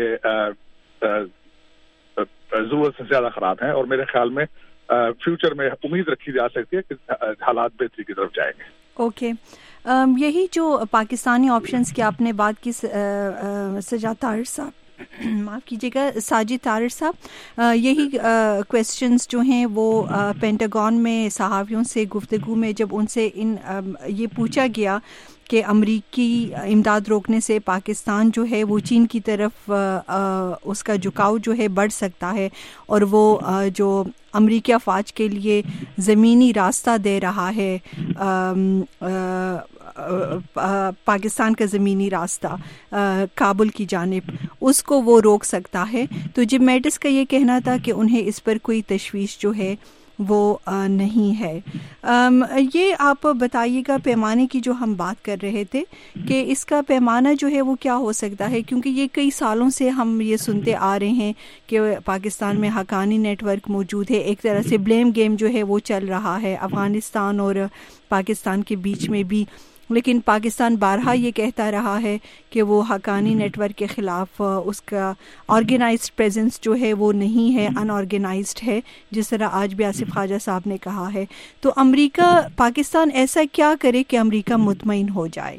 जरूरत से ज्यादा खराब हैं और मेरे ख्याल में फ्यूचर में उम्मीद रखी जा सकती है कि हालात बेहतरी की तरफ जाएंगे। Okay okay. um, यही जो पाकिस्तानी ऑप्शंस की आपने बात की, सजाद तारिर साहब माफ़ कीजिएगा साजिद तारिर साहब, यही क्वेश्चंस जो हैं वो पेंटागन में सहाफ़ियों से गुफ्तगू में जब उनसे इन आ, ये पूछा गया कि अमरीकी इमदाद रोकने से पाकिस्तान जो है वो चीन की तरफ आ, आ, उसका झुकाव जो है बढ़ सकता है और वो आ, जो अमरीकी अफवाज के लिए ज़मीनी रास्ता दे रहा है, आ, आ, पाकिस्तान का ज़मीनी रास्ता आ, काबुल की जानिब, उसको वो रोक सकता है। तो जिम मैटिस का ये कहना था कि उन्हें इस पर कोई तशवीश जो है वो आ, नहीं है। आम, ये आप बताइएगा पैमाने की जो हम बात कर रहे थे कि इसका पैमाना जो है वो क्या हो सकता है, क्योंकि ये कई सालों से हम ये सुनते आ रहे हैं कि पाकिस्तान में हक्कानी नेटवर्क मौजूद है, एक तरह से ब्लेम गेम जो है वो चल रहा है अफ़गानिस्तान और पाकिस्तान के बीच में भी। लेकिन पाकिस्तान बारहा ये कहता रहा है कि वो हक्कानी नेटवर्क के ख़िलाफ़ उसका ऑर्गेनाइज्ड प्रेजेंस जो है वो नहीं है, अनऑर्गेनाइज्ड है, जिस तरह आज भी आसिफ ख्वाजा साहब ने कहा है। तो अमेरिका पाकिस्तान ऐसा क्या करे कि अमेरिका मुतमईन हो जाए?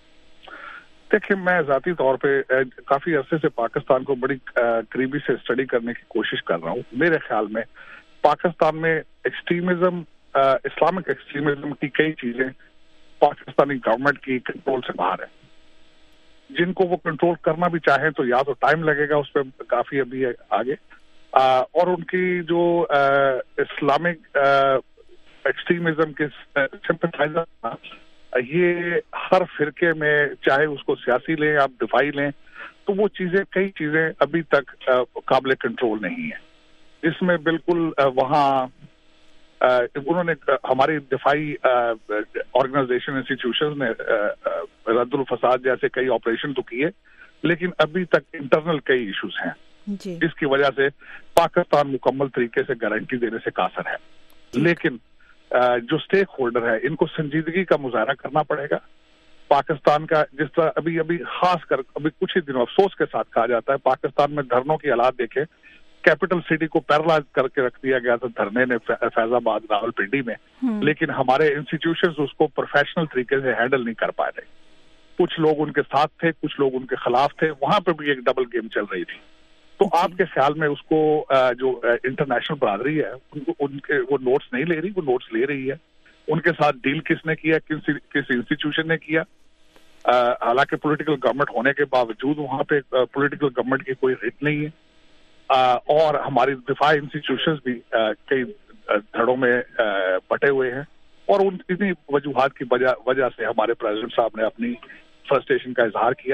देखिए, मैं ज़ाती तौर पे काफ़ी अरसे से पाकिस्तान को बड़ी करीबी से स्टडी करने की कोशिश कर रहा हूँ। मेरे ख्याल में पाकिस्तान में एक्सट्रीमिज़म, इस्लामिक एक्सट्रीमिज़म की कई चीज़ें पाकिस्तानी गवर्नमेंट की कंट्रोल से बाहर है, जिनको वो कंट्रोल करना भी चाहे तो या तो टाइम लगेगा उस पर काफी अभी आगे, आ, और उनकी जो इस्लामिक एक्सट्रीमिज्म के सिंपथाइजर, ये हर फिरके में चाहे उसको सियासी लें आप दिफाई लें, तो वो चीजें कई चीजें अभी तक काबिल कंट्रोल नहीं है। इसमें बिल्कुल वहाँ उन्होंने हमारी दिफाई ऑर्गेनाइजेशन इंस्टीट्यूशन ने रद्दुल फसाद जैसे कई ऑपरेशन तो किए, लेकिन अभी तक इंटरनल कई इश्यूज हैं जिसकी वजह से पाकिस्तान मुकम्मल तरीके से गारंटी देने से कासर है। लेकिन जो स्टेक होल्डर है इनको संजीदगी का मुजाहरा करना पड़ेगा। पाकिस्तान का जिस तरह अभी अभी खास कर अभी कुछ ही दिनों अफसोस के साथ कहा जाता है, पाकिस्तान में धरनों की हालात देखे, कैपिटल सिटी को पैरालाइज करके रख दिया गया था धरने ने फैजाबाद, रावलपिंडी में, लेकिन हमारे इंस्टीट्यूशंस उसको प्रोफेशनल तरीके से हैंडल नहीं कर पाए थे। कुछ लोग उनके साथ थे, कुछ लोग उनके खिलाफ थे, वहां पर भी एक डबल गेम चल रही थी। तो आपके ख्याल में उसको जो इंटरनेशनल बरादरी है उनको उनके वो नोट्स नहीं ले रही, वो नोट्स ले रही है। उनके साथ डील किसने किया, किस किस इंस्टीट्यूशन ने किया? हालांकि पॉलिटिकल गवर्नमेंट होने के बावजूद वहां पे पॉलिटिकल गवर्नमेंट की कोई रिट नहीं है, आ, और हमारी दिफाई इंस्टीट्यूशंस भी आ, कई धड़ों में आ, बटे हुए हैं, और उन इतनी वजूहात की वजह वजह से हमारे प्रेसिडेंट साहब ने अपनी फ्रस्ट्रेशन का इजहार किया है।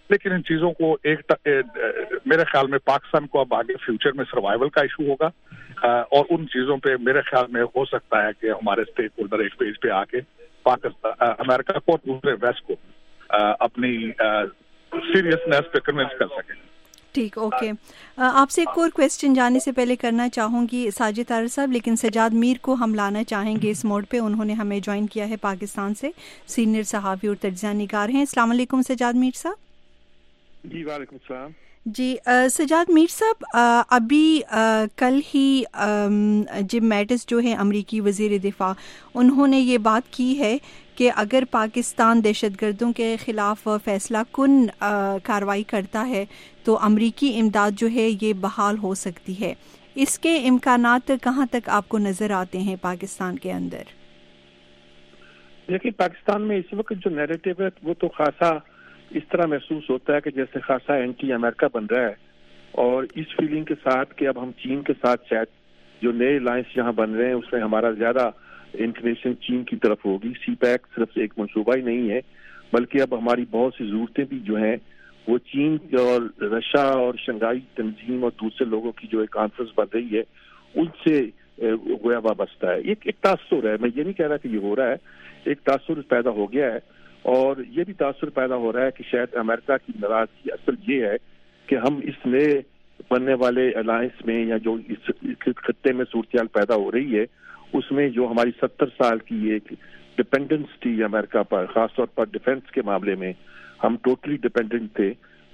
लेकिन इन चीज़ों को एक मेरे ख्याल में पाकिस्तान को अब आगे फ्यूचर में सर्वाइवल का इशू होगा, और उन चीज़ों पे मेरे ख्याल में हो सकता है कि हमारे स्टेक होल्डर एक पेज पे आके पाकिस्तान अमेरिका को और दूसरे वेस्ट को अपनी सीरियसनेस पे कन्विंस कर सकें। ठीक, ओके। आपसे एक और क्वेश्चन जाने से पहले करना चाहूँगी साजिद तारड़ साहब, लेकिन सजाद मीर को हम लाना चाहेंगे इस मोड पे। उन्होंने हमें ज्वाइन किया है पाकिस्तान से, सीनियर सहाफ़ी और तज्ज़िया निगार हैं। अस्सलाम वालेकुम सजाद मीर साहब। जी वालेकुम सलाम। जी आ, सजाद मीर साहब, अभी आ, कल ही जिम मैटिस जो है अमरीकी वज़ीर दिफ़ा, उन्होंने ये बात की है कि अगर पाकिस्तान दहशतगर्दों के ख़िलाफ़ फ़ैसला कुन कार्रवाई करता है तो अमरीकी इमदाद जो है ये बहाल हो सकती है। इसके इम्कानात कहाँ तक आपको नज़र आते हैं पाकिस्तान के अंदर? देखिए, पाकिस्तान में इस वक्त जो नैरेटिव है वो तो खासा इस तरह महसूस होता है कि जैसे खासा एंटी अमेरिका बन रहा है, और इस फीलिंग के साथ कि अब हम चीन के साथ शायद जो नए अलायंस यहाँ बन रहे हैं उसमें हमारा ज़्यादा इंक्लिनेशन चीन की तरफ होगी। सी पैक सिर्फ एक मनसूबा ही नहीं है, बल्कि अब हमारी बहुत सी ज़रूरतें भी जो हैं वो चीन और रशिया और शंघाई तंजीम और दूसरे लोगों की जो एक कॉन्फ्रेंस बन रही है उनसे गोया वाबस्ता है। एक एक तासुर है, मैं ये नहीं कह रहा कि ये हो रहा है, एक तासुर पैदा हो गया है, और ये भी तासुर पैदा हो रहा है कि शायद अमेरिका की नाराजगी असल ये है कि हम इस नए बनने वाले अलायंस में या जो इस खत्ते में सूरत पैदा हो रही है उसमें जो हमारी सत्तर साल की एक डिपेंडेंस थी अमेरिका पर, खासतौर पर डिफेंस के मामले में हम टोटली डिपेंडेंट थे,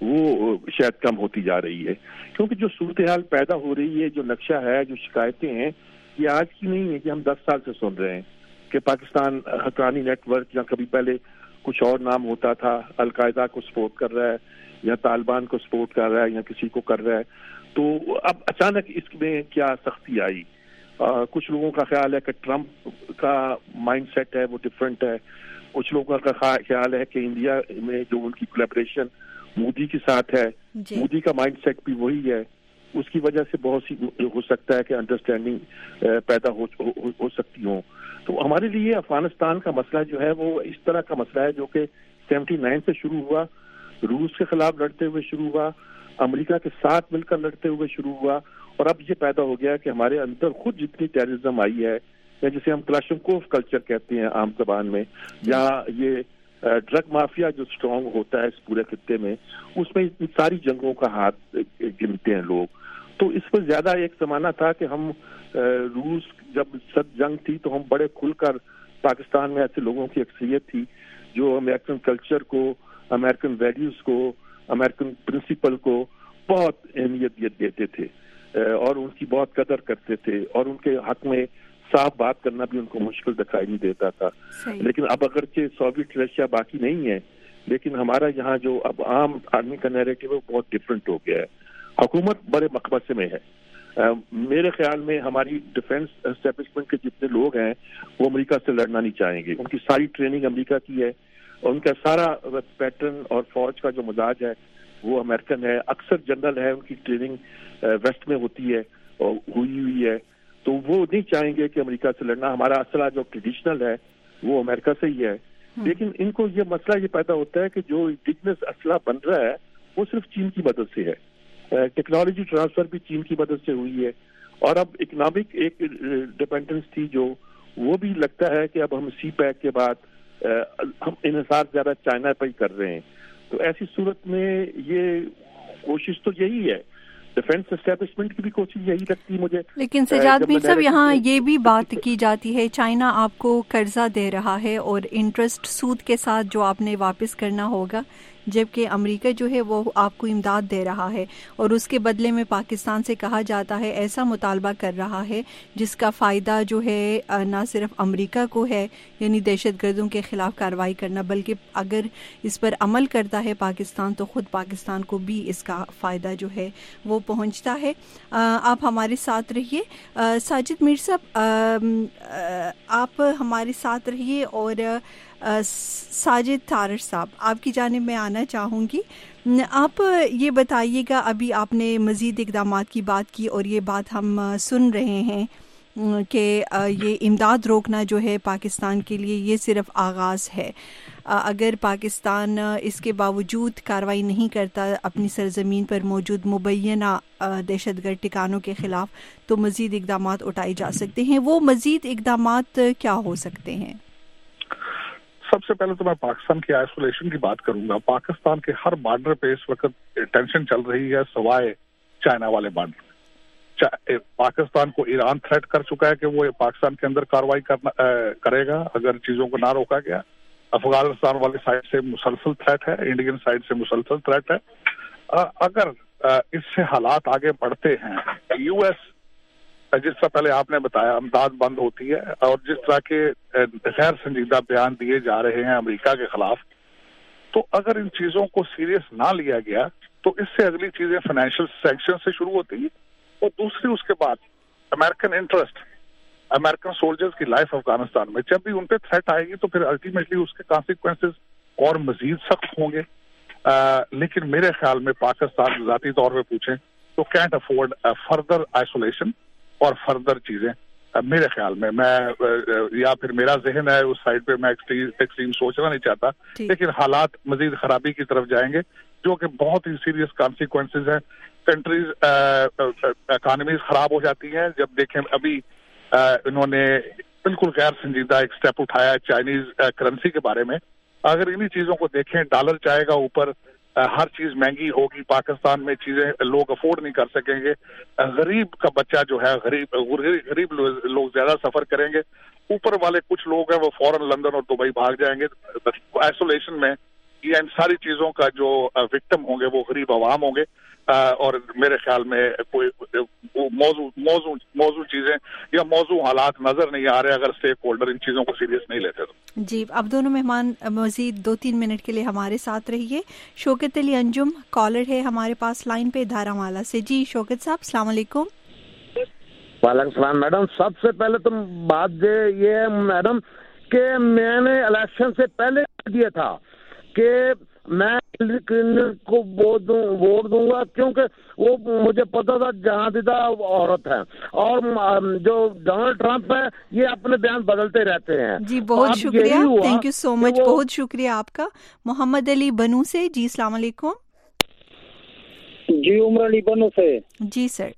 वो शायद कम होती जा रही है। क्योंकि जो सूरत हाल पैदा हो रही है, जो नक्शा है, जो शिकायतें हैं, ये आज की नहीं है कि हम दस साल से सुन रहे हैं कि पाकिस्तान हकानी नेटवर्क या कभी पहले कुछ और नाम होता था, अलकायदा को सपोर्ट कर रहा है या तालिबान को सपोर्ट कर रहा है या किसी को कर रहा है। तो अब अचानक इसमें क्या सख्ती आई? आ, कुछ लोगों का ख्याल है कि ट्रंप का माइंडसेट है वो डिफरेंट है, कुछ लोगों का ख्याल है कि इंडिया में जो उनकी कोलैबोरेशन मोदी के साथ है, मोदी का माइंडसेट भी वही है, उसकी वजह से बहुत सी हो सकता है कि अंडरस्टैंडिंग पैदा हो, हो, हो सकती हो। तो हमारे लिए अफगानिस्तान का मसला जो है वो इस तरह का मसला है जो कि सेवेंटी नाइन से शुरू हुआ, रूस के खिलाफ लड़ते हुए शुरू हुआ, अमेरिका के साथ मिलकर लड़ते हुए शुरू हुआ, और अब ये पैदा हो गया कि हमारे अंदर खुद जितनी टेररिज्म आई है, या जिसे हम क्लाशनकोव कल्चर कहते हैं आम जबान में, या ये ड्रग माफिया जो स्ट्रांग होता है इस पूरे खत्ते में, उसमें इन सारी जंगों का हाथ गिनते हैं लोग। तो इस पर ज्यादा एक जमाना था कि हम रूस जब सद जंग थी तो हम बड़े खुलकर, पाकिस्तान में ऐसे लोगों की अक्सरियत थी जो अमेरिकन कल्चर को, अमेरिकन वैल्यूज को, अमेरिकन प्रिंसिपल को बहुत अहमियत देते थे और उनकी बहुत कदर करते थे, और उनके हक में साफ बात करना भी उनको मुश्किल दिखाई नहीं देता था। लेकिन अब अगरचे सोवियत रशिया बाकी नहीं है, लेकिन हमारा यहाँ जो अब आम आदमी का नैरेटिव है बहुत डिफरेंट हो गया है। हुकूमत बड़े मकबसे में है। आ, मेरे ख्याल में हमारी डिफेंस एस्टेब्लिशमेंट के जितने लोग हैं वो अमेरिका से लड़ना नहीं चाहेंगे। उनकी सारी ट्रेनिंग अमेरिका की है और उनका सारा पैटर्न और फौज का जो मिजाज है वो अमेरिकन है। अक्सर जनरल है, उनकी ट्रेनिंग वेस्ट में होती है और हुई हुई है, तो वो नहीं चाहेंगे कि अमेरिका से लड़ना। हमारा असला जो ट्रेडिशनल है वो अमेरिका से ही है, लेकिन इनको ये मसला ये पैदा होता है कि जो इंडिजिनस असला बन रहा है वो सिर्फ चीन की मदद से है। टेक्नोलॉजी ट्रांसफर भी चीन की मदद से हुई है, और अब इकोनॉमिक एक डिपेंडेंस थी जो वो भी लगता है कि अब हम सी पैक के बाद हम इन्हिसार ज्यादा चाइना पर ही कर रहे हैं। तो ऐसी सूरत में ये कोशिश तो यही है, डिफेंस एस्टेब्लिशमेंट की भी कोशिश यही लगती है मुझे। लेकिन सजाद मीर साहब, यहाँ ये भी बात की जाती है चाइना आपको कर्जा दे रहा है और इंटरेस्ट सूद के साथ जो आपने वापस करना होगा, जबकि अमेरिका जो है वो आपको इमदाद दे रहा है और उसके बदले में पाकिस्तान से कहा जाता है ऐसा मुतालबा कर रहा है जिसका फ़ायदा जो है ना सिर्फ अमेरिका को है, यानी दहशतगर्दों के ख़िलाफ़ कार्रवाई करना, बल्कि अगर इस पर अमल करता है पाकिस्तान तो ख़ुद पाकिस्तान को भी इसका फ़ायदा जो है वो पहुंचता है। आ, आप हमारे साथ रहिए। साजिद मीर साहब, आप हमारे साथ रहिए, और साजिद तारड़ साहब आपकी जानिब में आना चाहूँगी। आप ये बताइएगा, अभी आपने मज़ीद इक़दामात की बात की और ये बात हम सुन रहे हैं कि ये इमदाद रोकना जो है पाकिस्तान के लिए ये सिर्फ आगाज़ है। اگر پاکستان اس کے باوجود کارروائی نہیں کرتا اپنی سرزمین پر موجود مبینہ دہشت گرد ٹھکانوں کے خلاف تو مزید اقدامات اٹھائے جا سکتے ہیں. وہ مزید اقدامات کیا ہو سکتے ہیں؟ سب سے پہلے تو میں پاکستان کی آئسولیشن کی بات کروں گا. پاکستان کے ہر بارڈر پہ اس وقت ٹینشن چل رہی ہے سوائے چائنا والے بارڈر. پاکستان کو ایران تھریٹ کر چکا ہے کہ وہ پاکستان کے اندر کارروائی کرنا کرے گا اگر چیزوں کو نہ روکا گیا. افغانستان والی سائڈ سے مسلسل تھریٹ ہے, انڈین سائڈ سے مسلسل تھریٹ ہے. اگر اس سے حالات آگے بڑھتے ہیں, یو ایس جس طرح پہلے آپ نے بتایا امداد بند ہوتی ہے اور جس طرح کے غیر سنجیدہ بیان دیے جا رہے ہیں امریکہ کے خلاف, تو اگر ان چیزوں کو سیریس نہ لیا گیا تو اس سے اگلی چیزیں فائنینشیل سینکشن سے شروع ہوتی ہیں, اور دوسری اس کے بعد امریکن انٹرسٹ, امریکن سولجرز کی لائف افغانستان میں. جب بھی ان پہ تھریٹ آئے گی تو پھر الٹیمیٹلی اس کے کانسیکوینسز اور مزید سخت ہوں گے. آ, لیکن میرے خیال میں پاکستان ذاتی طور پہ پوچھیں تو کینٹ افورڈ فردر آئسولیشن اور فردر چیزیں. آ, میرے خیال میں میں یا پھر میرا ذہن ہے اس سائڈ پہ میں ایکسٹریم سوچنا نہیں چاہتا, لیکن حالات مزید خرابی کی طرف جائیں گے جو کہ بہت ہی سیریس کانسیکوینسز ہیں. کنٹریز اکانمیز خراب ہو جاتی ہیں. جب دیکھیں ابھی انہوں نے بالکل غیر سنجیدہ ایک سٹیپ اٹھایا ہے چائنیز کرنسی کے بارے میں. اگر انہی چیزوں کو دیکھیں, ڈالر جائے گا اوپر, ہر چیز مہنگی ہوگی, پاکستان میں چیزیں لوگ افورڈ نہیں کر سکیں گے, غریب کا بچہ جو ہے غریب غریب لوگ زیادہ سفر کریں گے. اوپر والے کچھ لوگ ہیں وہ فوراً لندن اور دبئی بھاگ جائیں گے. آئسولیشن میں یہ ان ساری چیزوں کا جو وکٹم ہوں گے وہ غریب عوام ہوں گے. اور میرے خیال میں کوئی موضوع موضوع موضوع چیزیں یا موضوع حالات نظر نہیں آ رہے اگر اسٹیک ہولڈر ان چیزوں کو سیریس نہیں لیتے تو. جی, اب دونوں مہمان مزید دو تین منٹ کے لیے ہمارے ساتھ رہیے. شوکت علی انجم کالر ہے ہمارے پاس لائن پہ دھارا والا سے. جی شوکت صاحب السلام علیکم. وعلیکم السلام میڈم. سب سے پہلے تو بات یہ ہے میڈم کہ میں نے الیکشن سے پہلے دیا تھا کہ میں کو ووٹ دوں ووٹ دوں گا کیونکہ وہ مجھے پتا تھا جہاں دیدہ عورت ہے, اور جو ڈونلڈ ٹرمپ ہے یہ اپنے بیان بدلتے رہتے ہیں. جی بہت شکریہ, تھینک یو سو مچ, بہت شکریہ آپ کا. محمد علی بنو سے. جی السلام علیکم. جی عمر علی بنو سے. جی سر.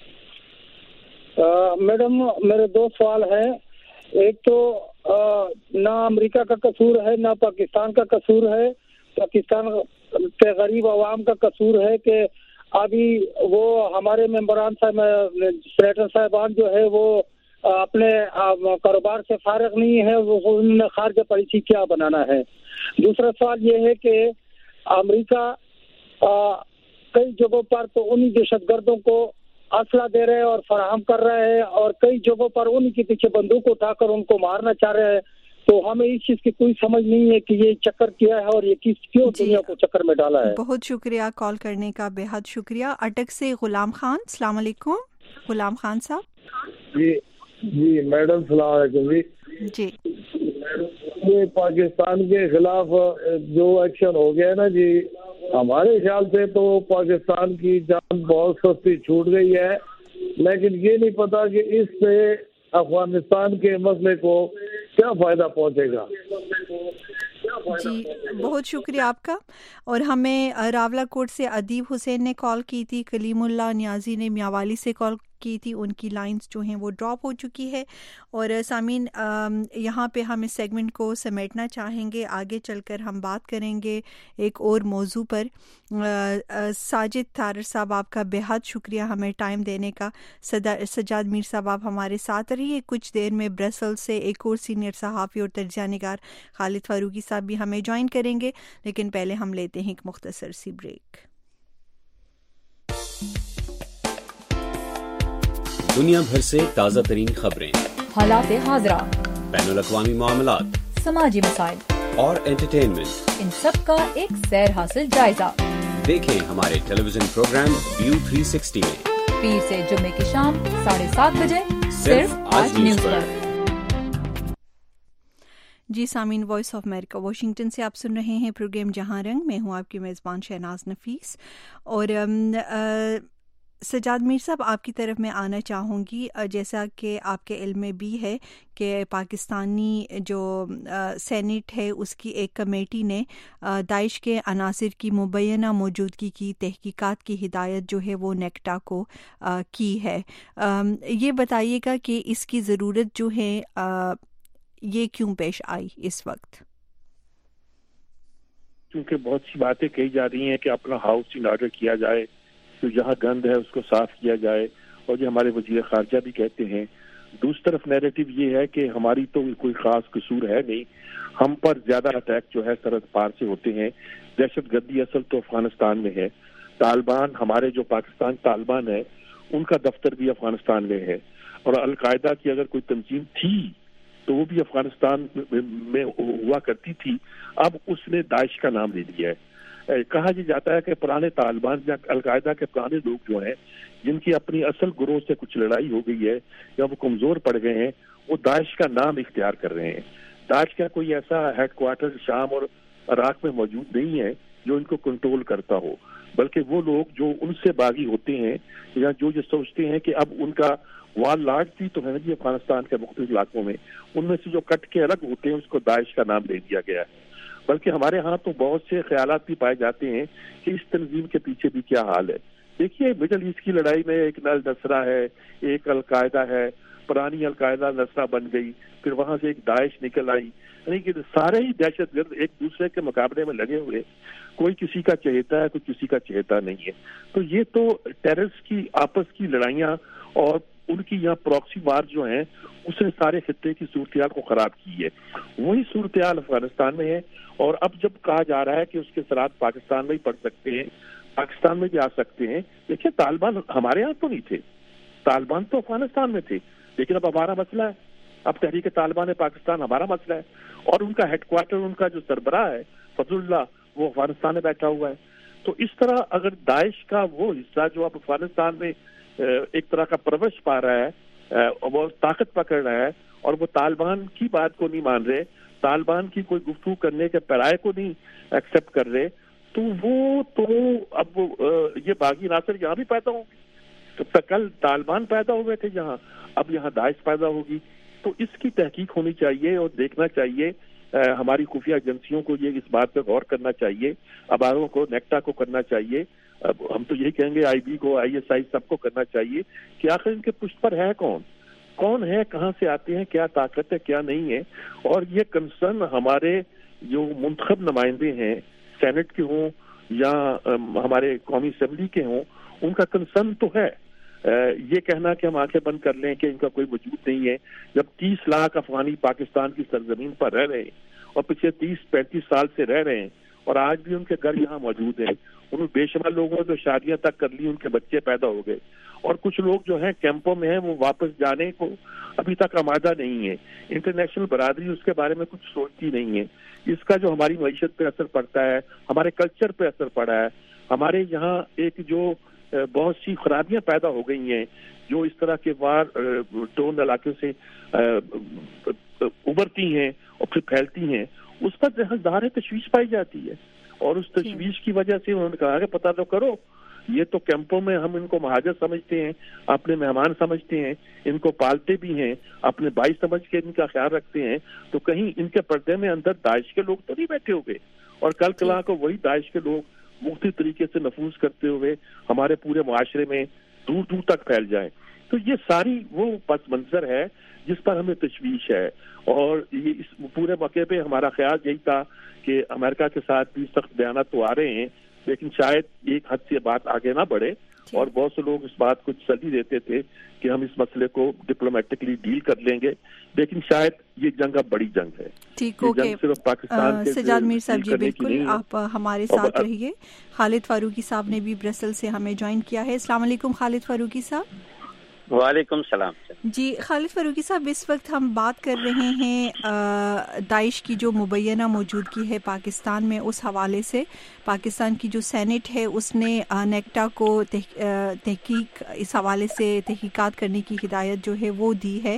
میڈم میرے دو سوال ہیں. ایک تو نہ امریکہ کا قصور ہے نہ پاکستان کا قصور ہے, پاکستان کے غریب عوام کا قصور ہے کہ ابھی وہ ہمارے ممبران صاحب سینیٹر صاحبان جو ہے وہ اپنے کاروبار سے فارغ نہیں ہے, وہ انہوں نے خارجہ پالیسی کیا بنانا ہے. دوسرا سوال یہ ہے کہ امریکہ کئی جگہوں پر تو انہی دہشت گردوں کو اسلحہ دے رہے ہیں اور فراہم کر رہے ہیں, اور کئی جگہوں پر انہی کے پیچھے بندوق اٹھا کر ان کو مارنا چاہ رہے ہیں. تو ہمیں اس چیز کی کوئی سمجھ نہیں ہے کہ یہ چکر کیا ہے اور یہ کس کیوں دنیا کو چکر میں ڈالا ہے. بہت شکریہ کال کرنے کا, بے حد شکریہ. اٹک سے غلام خان. السلام علیکم غلام خان صاحب. جی جی میڈم السلام علیکم. جی جی یہ پاکستان کے خلاف جو ایکشن ہو گیا ہے نا جی, ہمارے خیال سے تو پاکستان کی جان بہت سستی چھوٹ گئی ہے, لیکن یہ نہیں پتا کہ اس سے افغانستان کے مسئلے کو کیا فائدہ پہنچے گا. جی بہت شکریہ آپ کا. اور ہمیں راولا کوٹ سے ادیب حسین نے کال کی تھی, کلیم اللہ نیازی نے میاوالی سے کال کی تھی, ان کی لائنز جو ہیں وہ ڈراپ ہو چکی ہے. اور سامعین یہاں پہ ہم اس سیگمنٹ کو سمیٹنا چاہیں گے, آگے چل کر ہم بات کریں گے ایک اور موضوع پر. ساجد تارر صاحب آپ کا بے حد شکریہ ہمیں ٹائم دینے کا. سجاد میر صاحب آپ ہمارے ساتھ رہیے. کچھ دیر میں برسل سے ایک اور سینئر صحافی اور تجزیہ نگار خالد فاروقی صاحب بھی ہمیں جوائن کریں گے, لیکن پہلے ہم لیتے ہیں ایک مختصر سی بریک. دنیا بھر سے تازہ ترین خبریں, حالات حاضرہ, بین الاقوامی معاملات, سماجی مسائل اور انٹرٹینمنٹ, ان سب کا ایک سیر حاصل جائزہ. دیکھیں ہمارے television program view three sixty میں پیر سے جمعے کی شام ساڑھے سات بجے صرف آج نیوز پر. جی سامعین, وائس آف امریکہ واشنگٹن سے آپ سن رہے ہیں پروگرام جہاں رنگ. میں ہوں آپ کی میزبان شہناز نفیس. اور سجاد میر صاحب آپ کی طرف میں آنا چاہوں گی. جیسا کہ آپ کے علم میں بھی ہے کہ پاکستانی جو سینٹ ہے اس کی ایک کمیٹی نے داعش کے عناصر کی مبینہ موجودگی کی تحقیقات کی ہدایت جو ہے وہ نیکٹا کو کی ہے. یہ بتائیے گا کہ اس کی ضرورت جو ہے یہ کیوں پیش آئی اس وقت؟ کیونکہ بہت سی باتیں کہی جا رہی ہیں کہ اپنا ہاؤس ان آرڈر کیا جائے, جو جہاں گند ہے اس کو صاف کیا جائے, اور جو ہمارے وزیر خارجہ بھی کہتے ہیں. دوسری طرف نیریٹو یہ ہے کہ ہماری تو کوئی خاص قصور ہے نہیں, ہم پر زیادہ اٹیک جو ہے سرحد پار سے ہوتے ہیں. دہشت گردی اصل تو افغانستان میں ہے. طالبان, ہمارے جو پاکستان طالبان ہے ان کا دفتر بھی افغانستان میں ہے, اور القاعدہ کی اگر کوئی تنظیم تھی تو وہ بھی افغانستان میں ہوا کرتی تھی. اب اس نے داعش کا نام لے لیا ہے. کہا یہ جاتا ہے کہ پرانے طالبان یا القاعدہ کے پرانے لوگ جو ہیں جن کی اپنی اصل گروہ سے کچھ لڑائی ہو گئی ہے یا وہ کمزور پڑ گئے ہیں, وہ داعش کا نام اختیار کر رہے ہیں. داعش کا کوئی ایسا ہیڈ کوارٹر شام اور عراق میں موجود نہیں ہے جو ان کو کنٹرول کرتا ہو, بلکہ وہ لوگ جو ان سے باغی ہوتے ہیں یا جو یہ سوچتے ہیں کہ اب ان کا وال لاٹ بھی تو ہے جی افغانستان کے مختلف علاقوں میں, ان میں سے جو کٹ کے الگ ہوتے ہیں اس کو داعش کا نام دے دیا گیا ہے. بلکہ ہمارے ہاں تو بہت سے خیالات بھی پائے جاتے ہیں کہ اس تنظیم کے پیچھے بھی کیا حال ہے. دیکھیے مڈل ایسٹ کی لڑائی میں ایک نل نصرہ ہے, ایک القاعدہ ہے, پرانی القاعدہ نصرہ بن گئی, پھر وہاں سے ایک داعش نکل آئی, یعنی کہ سارے ہی دہشت گرد ایک دوسرے کے مقابلے میں لگے ہوئے, کوئی کسی کا چہیتا ہے کوئی کسی کا چہیتا نہیں ہے. تو یہ تو ٹیررس کی آپس کی لڑائیاں اور ان کی یہاں پراکسی وار جو ہیں اس نے سارے خطے کی صورتحال کو خراب کی ہے. وہی صورتحال افغانستان میں ہے, اور اب جب کہا جا رہا ہے کہ اس کے اثرات پاکستان میں ہی پڑ سکتے ہیں, پاکستان میں بھی آ سکتے ہیں. دیکھیں طالبان ہمارے یہاں تو نہیں تھے, طالبان تو افغانستان میں تھے, لیکن اب ہمارا مسئلہ ہے, اب تحریک طالبان پاکستان ہمارا مسئلہ ہے, اور ان کا ہیڈ کوارٹر ان کا جو سربراہ ہے فضل اللہ وہ افغانستان میں بیٹھا ہوا ہے. تو اس طرح اگر داعش کا وہ حصہ جو اب افغانستان میں ایک طرح کا پرورش پا رہا ہے, وہ طاقت پکڑ رہا ہے, اور وہ طالبان کی بات کو نہیں مان رہے, طالبان کی کوئی گفتگو کرنے کے پیرائے کو نہیں ایکسپٹ کر رہے, تو وہ تو اب یہ باغی عناصر یہاں بھی پیدا ہوں گے. تو کل طالبان پیدا ہوئے تھے یہاں, اب یہاں داعش پیدا ہوگی. تو اس کی تحقیق ہونی چاہیے اور دیکھنا چاہیے. ہماری خفیہ ایجنسیوں کو یہ اس بات پہ غور کرنا چاہیے, اداروں کو, نیکٹا کو کرنا چاہیے. اب ہم تو یہی کہیں گے آئی بی کو, آئی ایس آئی سب کو کرنا چاہیے کہ آخر ان کے پشت پر ہے کون, کون ہے, کہاں سے آتے ہیں, کیا طاقت ہے کیا نہیں ہے. اور یہ کنسرن ہمارے جو منتخب نمائندے ہیں سینٹ کے ہوں یا ہمارے قومی اسمبلی کے ہوں, ان کا کنسرن تو ہے. یہ کہنا کہ ہم آنکھیں بند کر لیں کہ ان کا کوئی وجود نہیں ہے, جب تیس لاکھ افغانی پاکستان کی سرزمین پر رہ رہے ہیں اور پچھلے تیس پینتیس سال سے رہ رہے ہیں, اور آج بھی ان کے گھر یہاں موجود ہیں. انہوں بے شمار لوگوں نے تو شادیاں تک کر لی, ان کے بچے پیدا ہو گئے, اور کچھ لوگ جو ہیں کیمپوں میں ہیں وہ واپس جانے کو ابھی تک آمادہ نہیں ہے. انٹرنیشنل برادری اس کے بارے میں کچھ سوچتی نہیں ہے. اس کا جو ہماری معیشت پہ اثر پڑتا ہے, ہمارے کلچر پہ اثر پڑا ہے. ہمارے یہاں ایک جو بہت سی خرابیاں پیدا ہو گئی ہیں جو اس طرح کے وار ٹون علاقے سے ابھرتی ہیں اور پھر پھیلتی ہیں, اس پر ظاہر تشویش پائی جاتی ہے. اور اس تشویش کی وجہ سے انہوں نے کہا کہ پتہ تو کرو, یہ تو کیمپوں میں ہم ان کو مہاجر سمجھتے ہیں, اپنے مہمان سمجھتے ہیں, ان کو پالتے بھی ہیں, اپنے بھائی سمجھ کے ان کا خیال رکھتے ہیں, تو کہیں ان کے پردے میں اندر داعش کے لوگ تو نہیں بیٹھے ہوئے, اور کل کلا کو وہی داعش کے لوگ مختلف طریقے سے نفوذ کرتے ہوئے ہمارے پورے معاشرے میں دور دور تک پھیل جائیں. تو یہ ساری وہ پس منظر ہے جس پر ہمیں تشویش ہے. اور یہ اس پورے موقع پہ ہمارا خیال یہی تھا کہ امریکہ کے ساتھ بھی سخت بیانات تو آ رہے ہیں, لیکن شاید ایک حد سے بات آگے نہ بڑھے, اور بہت سے لوگ اس بات کو تسلی دیتے تھے کہ ہم اس مسئلے کو ڈپلومیٹکلی ڈیل کر لیں گے, لیکن شاید یہ جنگ اب بڑی جنگ ہے. ٹھیک ہو گئے سجاد میر صاحب جی, بالکل آپ ہمارے ساتھ رہیے. خالد فاروقی صاحب نے بھی برسل سے ہمیں جوائن کیا ہے. السلام علیکم خالد فاروقی صاحب. وعلیکم السلام. جی خالد فاروقی صاحب, اس وقت ہم بات کر رہے ہیں داعش کی جو مبینہ موجودگی ہے پاکستان میں, اس حوالے سے پاکستان کی جو سینٹ ہے اس نے نیکٹا کو تحقیق اس حوالے سے تحقیقات کرنے کی ہدایت جو ہے وہ دی ہے.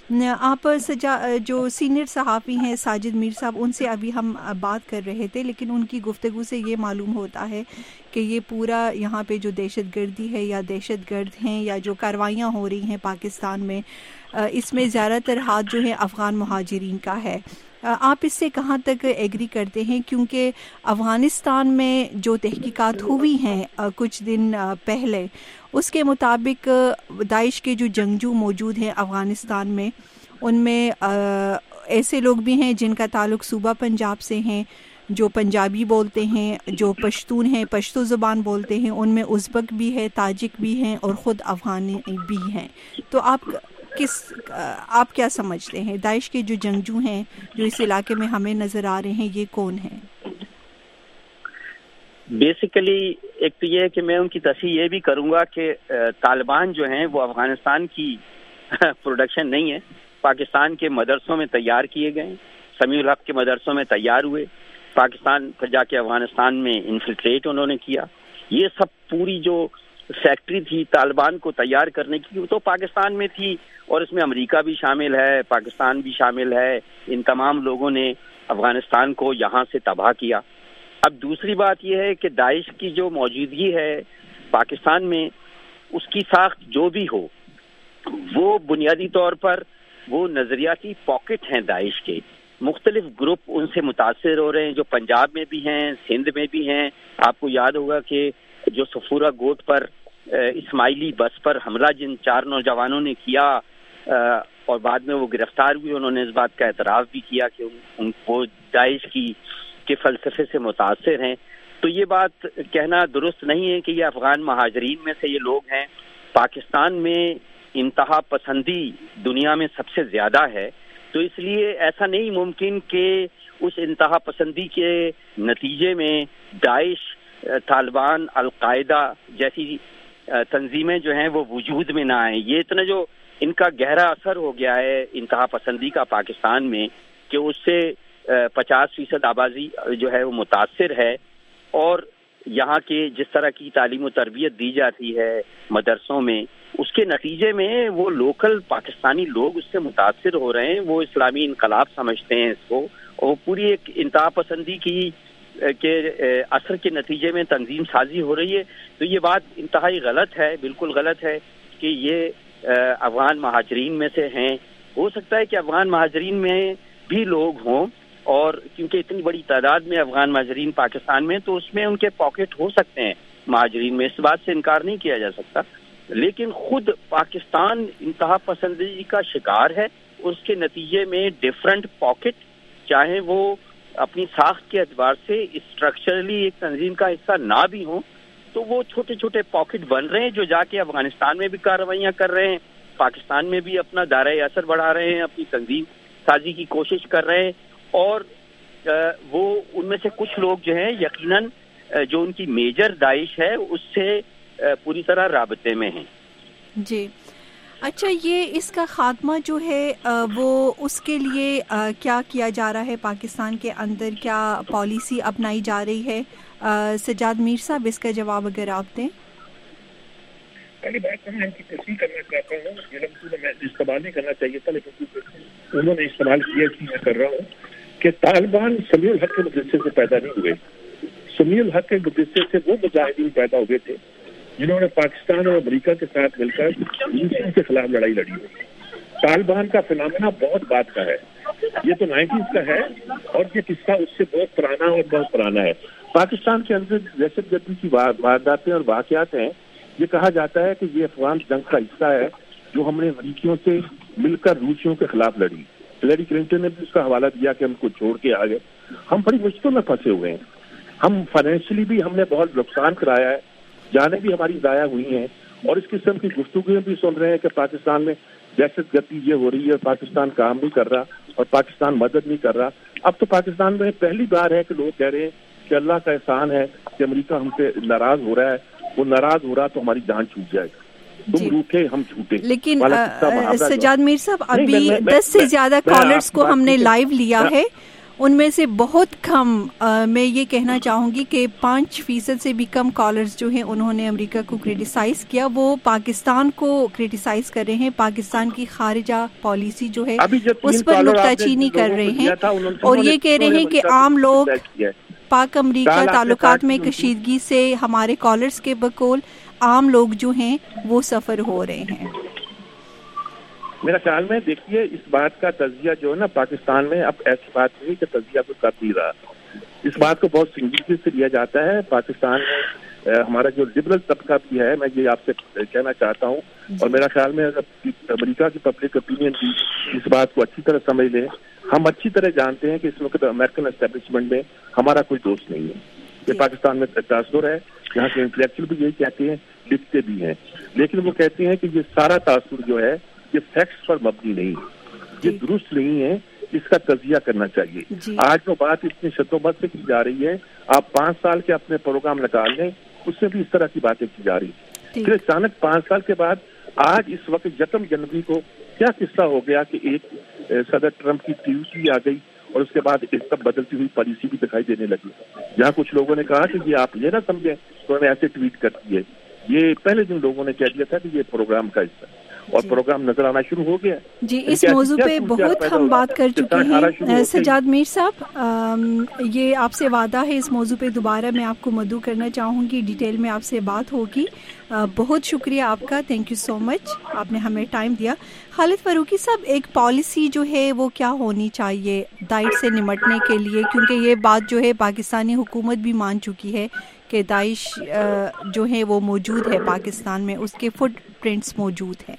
آپ سجا جو سینئر صحافی ہیں ساجد میر صاحب، ان سے ابھی ہم بات کر رہے تھے، لیکن ان کی گفتگو سے یہ معلوم ہوتا ہے کہ یہ پورا یہاں پہ جو دہشت گردی ہے یا دہشت گرد ہیں یا جو کارروائیاں ہو رہی ہیں پاکستان میں، اس میں زیادہ تر ہاتھ جو ہے افغان مہاجرین کا ہے. آپ اس سے کہاں تک ایگری کرتے ہیں؟ کیونکہ افغانستان میں جو تحقیقات ہوئی ہیں کچھ دن پہلے، اس کے مطابق داعش کے جو جنگجو موجود ہیں افغانستان میں، ان میں ایسے لوگ بھی ہیں جن کا تعلق صوبہ پنجاب سے ہیں، جو پنجابی بولتے ہیں، جو پشتون ہیں، پشتو زبان بولتے ہیں، ان میں ازبک بھی ہے، تاجک بھی ہیں اور خود افغانی بھی ہیں. تو آپ کس آپ کیا سمجھتے ہیں داعش کے جو جنگجو ہیں جو اس علاقے میں ہمیں نظر آ رہے ہیں، یہ کون ہیں؟ بیسیکلی ایک تو یہ ہے کہ میں ان کی تصحیح یہ بھی کروں گا کہ طالبان جو ہیں وہ افغانستان کی پروڈکشن نہیں ہے، پاکستان کے مدرسوں میں تیار کیے گئے، سمیع الحق کے مدرسوں میں تیار ہوئے، پاکستان پھر جا کے افغانستان میں انفلٹریٹ انہوں نے کیا. یہ سب پوری جو فیکٹری تھی طالبان کو تیار کرنے کی وہ تو پاکستان میں تھی، اور اس میں امریکہ بھی شامل ہے، پاکستان بھی شامل ہے. ان تمام لوگوں نے افغانستان کو یہاں سے تباہ کیا. اب دوسری بات یہ ہے کہ داعش کی جو موجودگی ہے پاکستان میں، اس کی ساخت جو بھی ہو، وہ بنیادی طور پر وہ نظریاتی پاکٹ ہیں داعش کے. مختلف گروپ ان سے متاثر ہو رہے ہیں، جو پنجاب میں بھی ہیں، سندھ میں بھی ہیں. آپ کو یاد ہوگا کہ جو سفورہ گوٹ پر اسماعیلی بس پر حملہ جن چار نوجوانوں نے کیا اور بعد میں وہ گرفتار ہوئے، انہوں نے اس بات کا اعتراف بھی کیا کہ ان کو داعش کی کے فلسفے سے متاثر ہیں. تو یہ بات کہنا درست نہیں ہے کہ یہ افغان مہاجرین میں سے یہ لوگ ہیں. پاکستان میں انتہا پسندی دنیا میں سب سے زیادہ ہے، تو اس لیے ایسا نہیں ممکن کہ اس انتہا پسندی کے نتیجے میں داعش، طالبان، القاعدہ جیسی تنظیمیں جو ہیں وہ وجود میں نہ آئیں. یہ اتنا جو ان کا گہرا اثر ہو گیا ہے انتہا پسندی کا پاکستان میں کہ اس سے پچاس فیصد آبادی جو ہے وہ متاثر ہے، اور یہاں کے جس طرح کی تعلیم و تربیت دی جاتی ہے مدرسوں میں، اس کے نتیجے میں وہ لوکل پاکستانی لوگ اس سے متاثر ہو رہے ہیں. وہ اسلامی انقلاب سمجھتے ہیں اس کو، اور پوری ایک انتہا پسندی کی کے اثر کے نتیجے میں تنظیم سازی ہو رہی ہے. تو یہ بات انتہائی غلط ہے، بالکل غلط ہے کہ یہ افغان مہاجرین میں سے ہیں. ہو سکتا ہے کہ افغان مہاجرین میں بھی لوگ ہوں، اور کیونکہ اتنی بڑی تعداد میں افغان مہاجرین پاکستان میں، تو اس میں ان کے پاکٹ ہو سکتے ہیں مہاجرین میں، اس بات سے انکار نہیں کیا جا سکتا. لیکن خود پاکستان انتہا پسندی کا شکار ہے، اس کے نتیجے میں ڈفرنٹ پاکٹ، چاہے وہ اپنی ساخت کے اعتبار سے اسٹرکچرلی ایک تنظیم کا حصہ نہ بھی ہوں، تو وہ چھوٹے چھوٹے پاکٹ بن رہے ہیں جو جا کے افغانستان میں بھی کارروائیاں کر رہے ہیں، پاکستان میں بھی اپنا دائرۂ اثر بڑھا رہے ہیں، اپنی تنظیم سازی کی کوشش کر رہے ہیں. اور وہ ان میں سے کچھ لوگ جو ہیں یقیناً جو ان کی میجر داعش ہے اس سے پوری طرح رابطے میں ہیں. جی اچھا، یہ اس کا خاتمہ جو ہے وہ اس کے لیے کیا کیا جا رہا ہے پاکستان کے اندر، کیا پالیسی اپنائی جا رہی ہے؟ سجاد میر صاحب اس کا جواب اگر آپ دیں. پہلی بات میں ان کی تصحیح کرنا چاہتا ہوں، یہ لفظ میں استعمال نہیں کرنا چاہیے تھا لیکن انہوں نے استعمال کیا کہ میں کر رہا ہوں کہ طالبان سمیع الحق کے مدرسے سے پیدا نہیں ہوئے. سمیع الحق کے مدرسے سے وہ مجاہدین پیدا ہوئے تھے جنہوں نے پاکستان اور امریکہ کے ساتھ مل کر روسیوں کے خلاف لڑائی لڑی ہے. طالبان کا فنامنا بہت بعد کا ہے، یہ تو نائنٹیز کا ہے، اور یہ قصہ اس سے بہت پرانا اور بہت پرانا ہے. پاکستان کے اندر دہشت گردی کی وارداتیں اور واقعات ہیں. یہ کہا جاتا ہے کہ یہ افغان جنگ کا حصہ ہے جو ہم نے امریکیوں سے مل کر روسیوں کے خلاف لڑی. ہلیری کلنٹن نے بھی اس کا حوالہ دیا کہ ہم کو چھوڑ کے آگے. ہم بڑی مشکل میں پھنسے ہوئے ہیں. ہم فائنینشلی بھی ہم نے بہت نقصان کرایا ہے، جانیں بھی ہماری ضائع ہوئی ہیں، اور اس قسم کی گفتگویں بھی سن رہے ہیں کہ پاکستان میں دہشت گردی یہ ہو رہی ہے، پاکستان کام نہیں کر رہا اور پاکستان مدد نہیں کر رہا. اب تو پاکستان میں پہلی بار ہے کہ لوگ کہہ رہے ہیں کہ اللہ کا احسان ہے کہ امریکہ ہم سے ناراض ہو رہا ہے. وہ ناراض ہو رہا تو ہماری جان چھوٹ جائے گی. تم روٹے ہم چھوٹے. لیکن سجاد میر صاحب ابھی دس سے زیادہ کالرز کو ہم نے لائیو لیا ہے، ان میں سے بہت کم آ, میں یہ کہنا چاہوں گی کہ پانچ فیصد سے بھی کم کالرز جو ہیں انہوں نے امریکہ کو کرٹیسائز کیا، وہ پاکستان کو کرٹیسائز کر رہے ہیں، پاکستان کی خارجہ پالیسی جو ہے اس پر نکتہ چینی کر رہے ہیں، اور یہ کہہ رہے ہیں کہ عام لوگ پاک امریکہ تعلقات میں کشیدگی سے ہمارے کالرز کے بقول عام لوگ جو ہیں وہ سفر ہو رہے ہیں۔ میرا خیال میں دیکھیے اس بات کا تجزیہ جو ہے نا پاکستان میں اب ایسی بات نہیں کہ تجزیہ کو کر نہیں رہا، اس بات کو بہت سنجیدگی سے لیا جاتا ہے۔ پاکستان میں ہمارا جو لبرل طبقہ بھی ہے، میں یہ آپ سے کہنا چاہتا ہوں، اور میرا خیال میں اگر امریکہ کی پبلک اوپینین بھی اس بات کو اچھی طرح سمجھ لے، ہم اچھی طرح جانتے ہیں کہ اس وقت امریکن اسٹیبلشمنٹ میں ہمارا کوئی دوست نہیں ہے۔ یہ پاکستان میں تاثر ہے، یہاں کے انٹلیکچوئل بھی یہی کہتے ہیں، لکھتے بھی ہیں، لیکن وہ کہتے ہیں کہ یہ سارا تاثر جو ہے یہ فیکٹس پر مبنی نہیں، یہ درست نہیں ہے، اس کا تجزیہ کرنا چاہیے۔ آج جو بات اتنی شدت سے کی جا رہی ہے، آپ پانچ سال کے اپنے پروگرام نکال لیں، اس سے بھی اس طرح کی باتیں کی جا رہی ہیں۔ پھر اچانک پانچ سال کے بعد آج اس وقت یکم جنوری کو کیا قصہ ہو گیا کہ ایک صدر ٹرمپ کی ٹویٹ آ گئی اور اس کے بعد ایک سب بدلتی ہوئی پالیسی بھی دکھائی دینے لگی، جہاں کچھ لوگوں نے کہا کہ یہ آپ یہ نہ سمجھیں تو انہوں نے ایسے ٹویٹ کر دیے۔ یہ پہلے دن لوگوں نے کہہ دیا تھا کہ یہ پروگرام کا حصہ ہے، اور پروگرام نظر آنا شروع ہو گیا۔ جی، اس موضوع پہ بہت ہم بات کر چکے ہیں سجاد میر صاحب، یہ آپ سے وعدہ ہے اس موضوع پہ دوبارہ میں آپ کو مدعو کرنا چاہوں گی، ڈیٹیل میں آپ سے بات ہوگی۔ بہت شکریہ آپ کا، تھینک یو سو مچ، آپ نے ہمیں ٹائم دیا۔ خالد فاروقی صاحب، ایک پالیسی جو ہے وہ کیا ہونی چاہیے داعش سے نمٹنے کے لیے، کیونکہ یہ بات جو ہے پاکستانی حکومت بھی مان چکی ہے کہ داعش جو ہے وہ موجود ہے پاکستان میں، اس کے فٹ پرنٹس موجود ہیں۔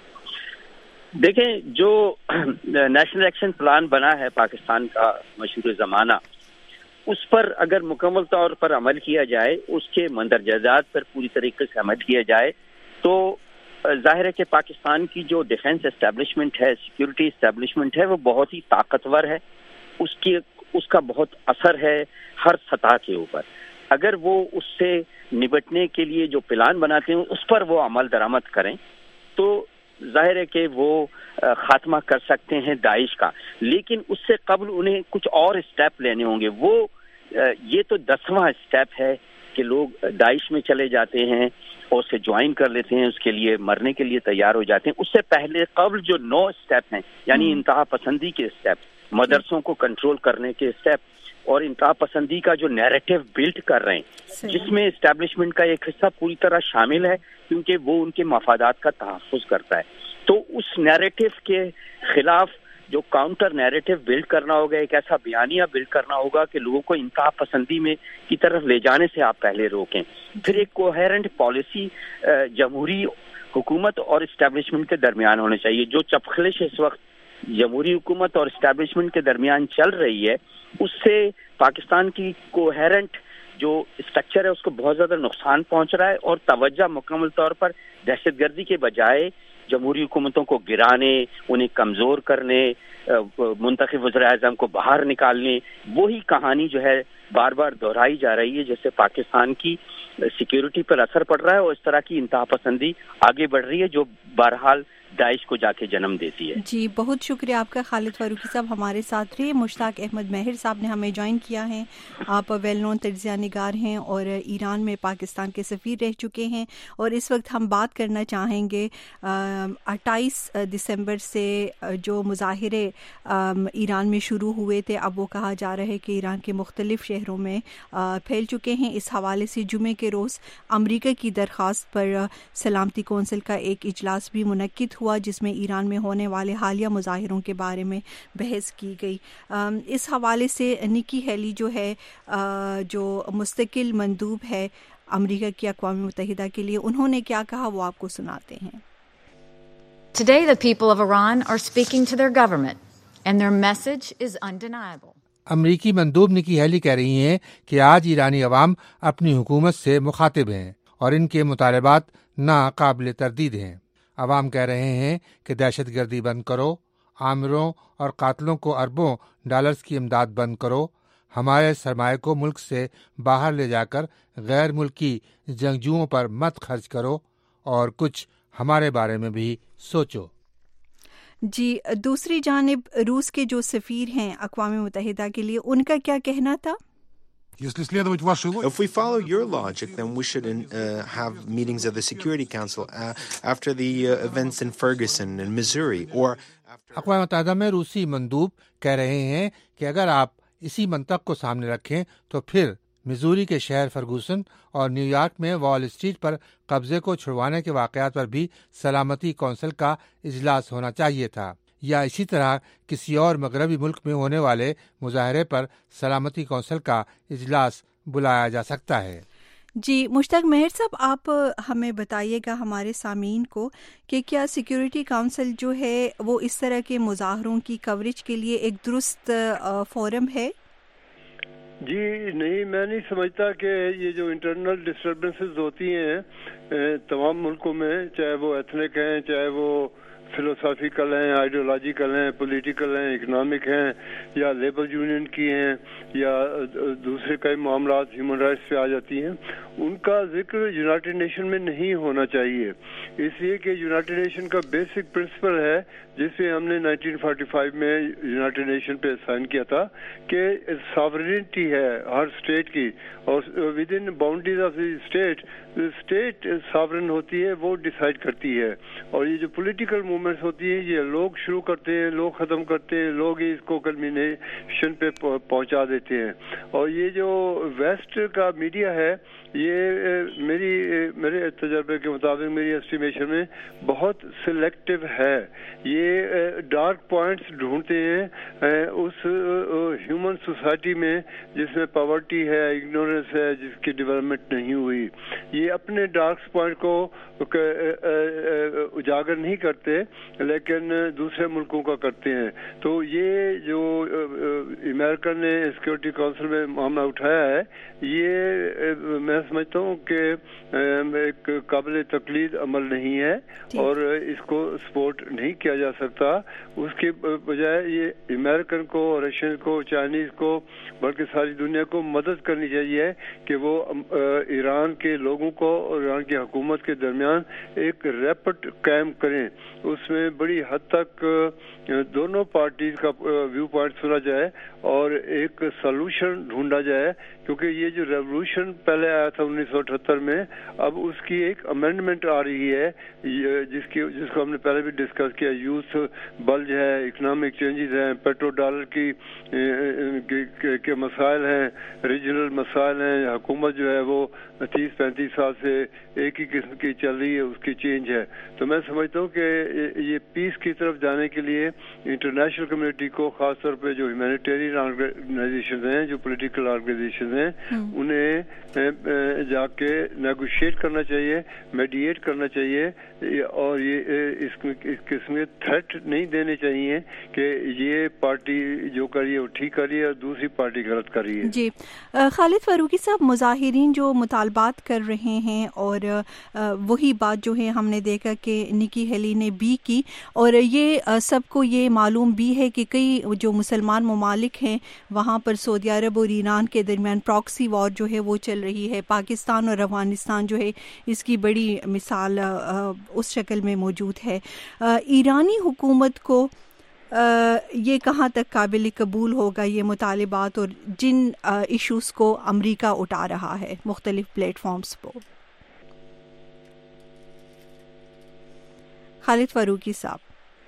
دیکھیں، جو نیشنل ایکشن پلان بنا ہے پاکستان کا مشہور زمانہ، اس پر اگر مکمل طور پر عمل کیا جائے، اس کے مندرجات پر پوری طریقے سے عمل کیا جائے، تو ظاہر ہے کہ پاکستان کی جو ڈیفنس اسٹیبلشمنٹ ہے، سیکورٹی اسٹیبلشمنٹ ہے، وہ بہت ہی طاقتور ہے، اس کی اس کا بہت اثر ہے ہر سطح کے اوپر۔ اگر وہ اس سے نبٹنے کے لیے جو پلان بناتے ہیں اس پر وہ عمل درآمد کریں تو ظاہر ہے کہ وہ خاتمہ کر سکتے ہیں داعش کا، لیکن اس سے قبل انہیں کچھ اور اسٹیپ لینے ہوں گے۔ وہ یہ تو دسواں اسٹیپ ہے کہ لوگ داعش میں چلے جاتے ہیں اور اسے جوائن کر لیتے ہیں، اس کے لیے مرنے کے لیے تیار ہو جاتے ہیں۔ اس سے پہلے قبل جو نو اسٹیپ ہیں، یعنی انتہا پسندی کے اسٹیپ، مدرسوں کو کنٹرول کرنے کے اسٹیپ، اور انتہا پسندی کا جو نیریٹو بلڈ کر رہے ہیں، جس میں اسٹیبلشمنٹ کا ایک حصہ پوری طرح شامل ہے کیونکہ وہ ان کے مفادات کا تحفظ کرتا ہے، تو اس نیریٹو کے خلاف جو کاؤنٹر نیریٹو بلڈ کرنا ہوگا، ایک ایسا بیانیہ بلڈ کرنا ہوگا کہ لوگوں کو انتہا پسندی میں کی طرف لے جانے سے آپ پہلے روکیں۔ پھر ایک کوہیرنٹ پالیسی جمہوری حکومت اور اسٹیبلشمنٹ کے درمیان ہونے چاہیے۔ جو چپخلش اس وقت جمہوری حکومت اور اسٹیبلشمنٹ کے درمیان چل رہی ہے، اس سے پاکستان کی کوہیرنٹ جو اسٹرکچر ہے اس کو بہت زیادہ نقصان پہنچ رہا ہے، اور توجہ مکمل طور پر دہشت گردی کے بجائے جمہوری حکومتوں کو گرانے، انہیں کمزور کرنے، منتخب وزیر اعظم کو باہر نکالنے، وہی کہانی جو ہے بار بار دہرائی جا رہی ہے، جس سے پاکستان کی سیکیورٹی پر اثر پڑ رہا ہے اور اس طرح کی انتہا پسندی آگے بڑھ رہی ہے جو بہرحال داعش کو جا کے جنم دیتی ہے۔ جی، بہت شکریہ آپ کا خالد فاروقی صاحب، ہمارے ساتھ رہے۔ مشتاق احمد ماہر صاحب نے ہمیں جوائن کیا ہے، آپ ویل نون تجزیہ نگار ہیں اور ایران میں پاکستان کے سفیر رہ چکے ہیں، اور اس وقت ہم بات کرنا چاہیں گے اٹھائیس دسمبر سے جو مظاہرے ایران میں شروع ہوئے تھے، اب وہ کہا جا رہا ہے کہ ایران کے مختلف شہروں میں پھیل چکے ہیں۔ اس حوالے سے جمعے کے روز امریکا کی درخواست پر سلامتی کونسل کا ایک اجلاس بھی منعقد ہوا جس میں ایران میں ہونے والے حالیہ مظاہروں کے بارے میں بحث کی گئی۔ اس حوالے سے نکی ہیلی جو ہے جو مستقل مندوب ہے امریکہ کی اقوام متحدہ کے لیے، انہوں نے کیا کہا وہ آپ کو سناتے ہیں۔ Today the people of Iran are speaking to their government and their message is undeniable. امریکی مندوب نکی ہیلی کہہ رہی ہیں کہ آج ایرانی عوام اپنی حکومت سے مخاطب ہیں اور ان کے مطالبات ناقابل تردید ہیں۔ عوام کہہ رہے ہیں کہ دہشت گردی بند کرو، عامروں اور قاتلوں کو اربوں ڈالرز کی امداد بند کرو، ہمارے سرمایہ کو ملک سے باہر لے جا کر غیر ملکی جنگجوؤں پر مت خرچ کرو، اور کچھ ہمارے بارے میں بھی سوچو۔ جی دوسری جانب روس کے جو سفیر ہیں اقوام متحدہ کے لیے، ان کا کیا کہنا تھا؟ If we follow your logic, then we should uh, have meetings of the Security Council uh, after the uh, events in Ferguson and Missouri, or اقوام متحدہ میں روسی مندوب کہہ رہے ہیں کہ اگر آپ اسی منطق کو سامنے رکھیں تو پھر میزوری کے شہر فرگوسن اور نیو یارک میں وال اسٹریٹ پر قبضے کو چھڑوانے کے واقعات پر بھی سلامتی کونسل کا اجلاس ہونا چاہیے تھا، یا اسی طرح کسی اور مغربی ملک میں ہونے والے مظاہرے پر سلامتی کونسل کا اجلاس بلایا جا سکتا ہے۔ جی مشتاق مہر صاحب، آپ ہمیں بتائیے گا ہمارے سامعین کو کہ کیا سیکیورٹی کونسل جو ہے وہ اس طرح کے مظاہروں کی کوریج کے لیے ایک درست فورم ہے؟ جی نہیں، میں نہیں سمجھتا کہ یہ جو انٹرنل ڈسٹربنسز ہوتی ہیں تمام ملکوں میں، چاہے وہ ایتھنک ہیں، چاہے وہ فلوسافیکل ہیں، آئیڈیولوجیکل ہیں، پولیٹیکل ہیں، اکنامک ہیں، یا لیبر یونین کی ہیں، یا دوسرے کئی معاملات ہیومن رائٹس پہ آ جاتی ہیں، ان کا ذکر یونائٹڈ نیشن میں نہیں ہونا چاہیے، اس لیے کہ یونائٹڈ نیشن کا بیسک پرنسپل ہے جس پہ ہم نے نائنٹین فورٹی فائیو میں یونائٹڈ نیشن پہ سائن کیا تھا کہ ساورینٹی ہے ہر اسٹیٹ کی، اور within boundaries of the state state sovereign ہوتی ہے، وہ ڈیسائیڈ کرتی ہے، اور یہ جو پولیٹیکل موومنٹس ہوتی ہیں یہ لوگ شروع کرتے ہیں، لوگ ختم کرتے ہیں، لوگ ہی اس کو کلمینیشن پہ پہنچا دیتے ہیں، اور یہ جو ویسٹ کا میڈیا ہے یہ میری میرے تجربے کے مطابق، میری اسٹیمیشن میں بہت سلیکٹو ہے، یہ ڈارک پوائنٹس ڈھونڈتے ہیں اس ہیومن سوسائٹی میں جس میں پاورٹی ہے، اگنورینس ہے، جس کی ڈیولپمنٹ نہیں ہوئی، یہ اپنے ڈارک پوائنٹ کو اجاگر نہیں کرتے لیکن دوسرے ملکوں کا کرتے ہیں۔ تو یہ جو امریکہ نے سیکورٹی کونسل میں معاملہ اٹھایا ہے، یہ میں سمجھتا ہوں کہ ایک قابل تقلید عمل نہیں ہے اور اس کو سپورٹ نہیں کیا جا سکتا، اس کے بجائے یہ امریکن کو، رشین کو، چائنیز کو، بلکہ ساری دنیا کو مدد کرنی چاہیے کہ وہ ایران کے لوگوں کو اور ایران کی حکومت کے درمیان ایک ریپٹ قائم کریں، اس میں بڑی حد تک دونوں پارٹیز کا ویو پوائنٹ سنا جائے اور ایک سولوشن ڈھونڈا جائے، کیونکہ یہ جو ریولوشن پہلے آیا تھا انیس سو اٹھہتر میں، اب اس کی ایک امینڈمنٹ آ رہی ہے جس کی جس کو ہم نے پہلے بھی ڈسکس کیا، یوتھ بلج ہے، اکنامک چینجز ہیں، پیٹرو ڈالر کی کے مسائل ہیں، ریجنل مسائل ہیں، حکومت جو ہے وہ تیس پینتیس سال سے ایک ہی قسم کی چل رہی ہے، اس کی چینج ہے۔ تو میں سمجھتا ہوں کہ یہ پیس کی طرف جانے کے لیے انٹرنیشنل کمیونٹی کو، خاص طور پہ جو ہیومینیٹیرین آرگنائزیشنز ہیں، جو پولیٹیکل آرگنائزیشنز ہیں، انہیں جا کے نیگوشیٹ کرنا چاہیے، میڈیٹ کرنا چاہیے، اور یہ اس قسم کے تھریٹ نہیں دینے چاہیے کہ یہ پارٹی جو کر رہی ہے وہ ٹھیک کر رہی ہے اور دوسری پارٹی غلط کر رہی ہے۔ جی خالد فاروقی صاحب، مظاہرین جو مطالبات کر رہے ہیں اور وہی بات جو ہے ہم نے دیکھا کہ نکی ہیلی نے بھی کی، اور یہ سب کو یہ معلوم بھی ہے کہ کئی جو مسلمان ممالک ہیں وہاں پر سعودی عرب اور ایران کے درمیان پراکسی وار جو ہے وہ چل رہی ہے، پاکستان اور افغانستان جو ہے اس کی بڑی مثال اس شکل میں موجود ہے۔ ایرانی حکومت کو یہ کہاں تک قابل قبول ہوگا یہ مطالبات اور جن ایشوز کو امریکہ اٹھا رہا ہے مختلف پلیٹ فارمز پر؟ خالد فاروقی صاحب،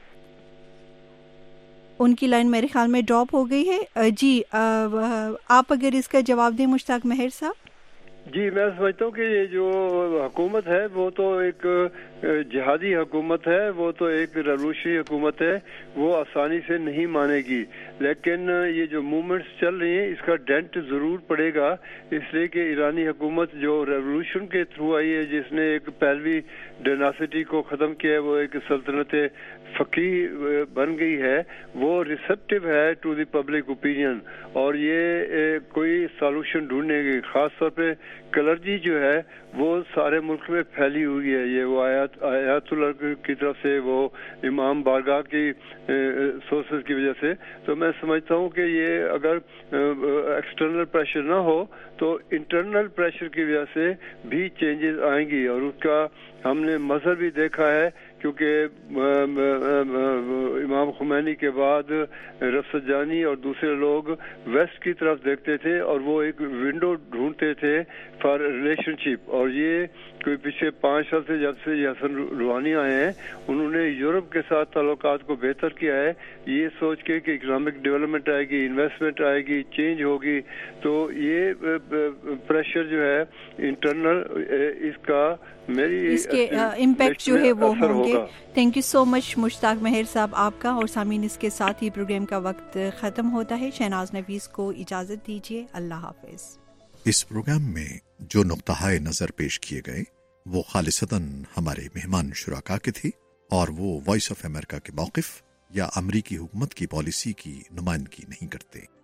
ان کی لائن میرے خیال میں ڈراپ ہو گئی ہے۔ جی آپ اگر اس کا جواب دیں مشتاق مہر صاحب۔ جی میں سمجھتا ہوں کہ یہ جو حکومت ہے وہ تو ایک جہادی حکومت ہے، وہ تو ایک ریولوشنری حکومت ہے، وہ آسانی سے نہیں مانے گی، لیکن یہ جو موومنٹس چل رہی ہیں اس کا ڈینٹ ضرور پڑے گا، اس لیے کہ ایرانی حکومت جو ریولوشن کے تھرو آئی ہے، جس نے ایک پہلوی ڈائناسٹی کو ختم کیا ہے، وہ ایک سلطنت فقیہ بن گئی ہے، وہ ریسپٹیو ہے ٹو دی پبلک اوپینین، اور یہ کوئی سولوشن ڈھونڈنے کی، خاص طور پہ کلرجی جو ہے وہ سارے ملک میں پھیلی ہوئی ہے، یہ وہ آیات آیات اللہ کی طرف سے، وہ امام بارگاہ کی سورسز کی وجہ سے۔ تو میں سمجھتا ہوں کہ یہ اگر ایکسٹرنل پریشر نہ ہو تو انٹرنل پریشر کی وجہ سے بھی چینجز آئیں گی، اور اس کا ہم نے مظہر بھی دیکھا ہے کیونکہ امام خمینی کے بعد رفسنجانی اور دوسرے لوگ ویسٹ کی طرف دیکھتے تھے اور وہ ایک ونڈو ڈھونڈتے تھے فار ریلیشن شپ. اور یہ کوئی پچھلے پانچ سال سے جب سے یہ حسن روحانی آئے ہیں انہوں نے یورپ کے ساتھ تعلقات کو بہتر کیا ہے یہ سوچ کے کہ اکنامک ڈیولپمنٹ آئے گی, انویسٹمنٹ آئے گی, چینج ہوگی. تو یہ پریشر جو ہے انٹرنل اس کا میری اس کے امپیکٹ جو ہے وہ ہوں گے. تھینک یو سو مچ مشتاق مہر صاحب آپ کا. اور سامعین اس کے ساتھ ہی پروگرام کا وقت ختم ہوتا ہے. شہناز نفیس کو اجازت دیجیے. اللہ حافظ. اس پروگرام میں جو نقطہ نظر پیش کیے گئے وہ خالصتاً ہمارے مہمان شرکا کے تھے اور وہ وائس آف امریکہ کے موقف یا امریکی حکومت کی پالیسی کی نمائندگی نہیں کرتے.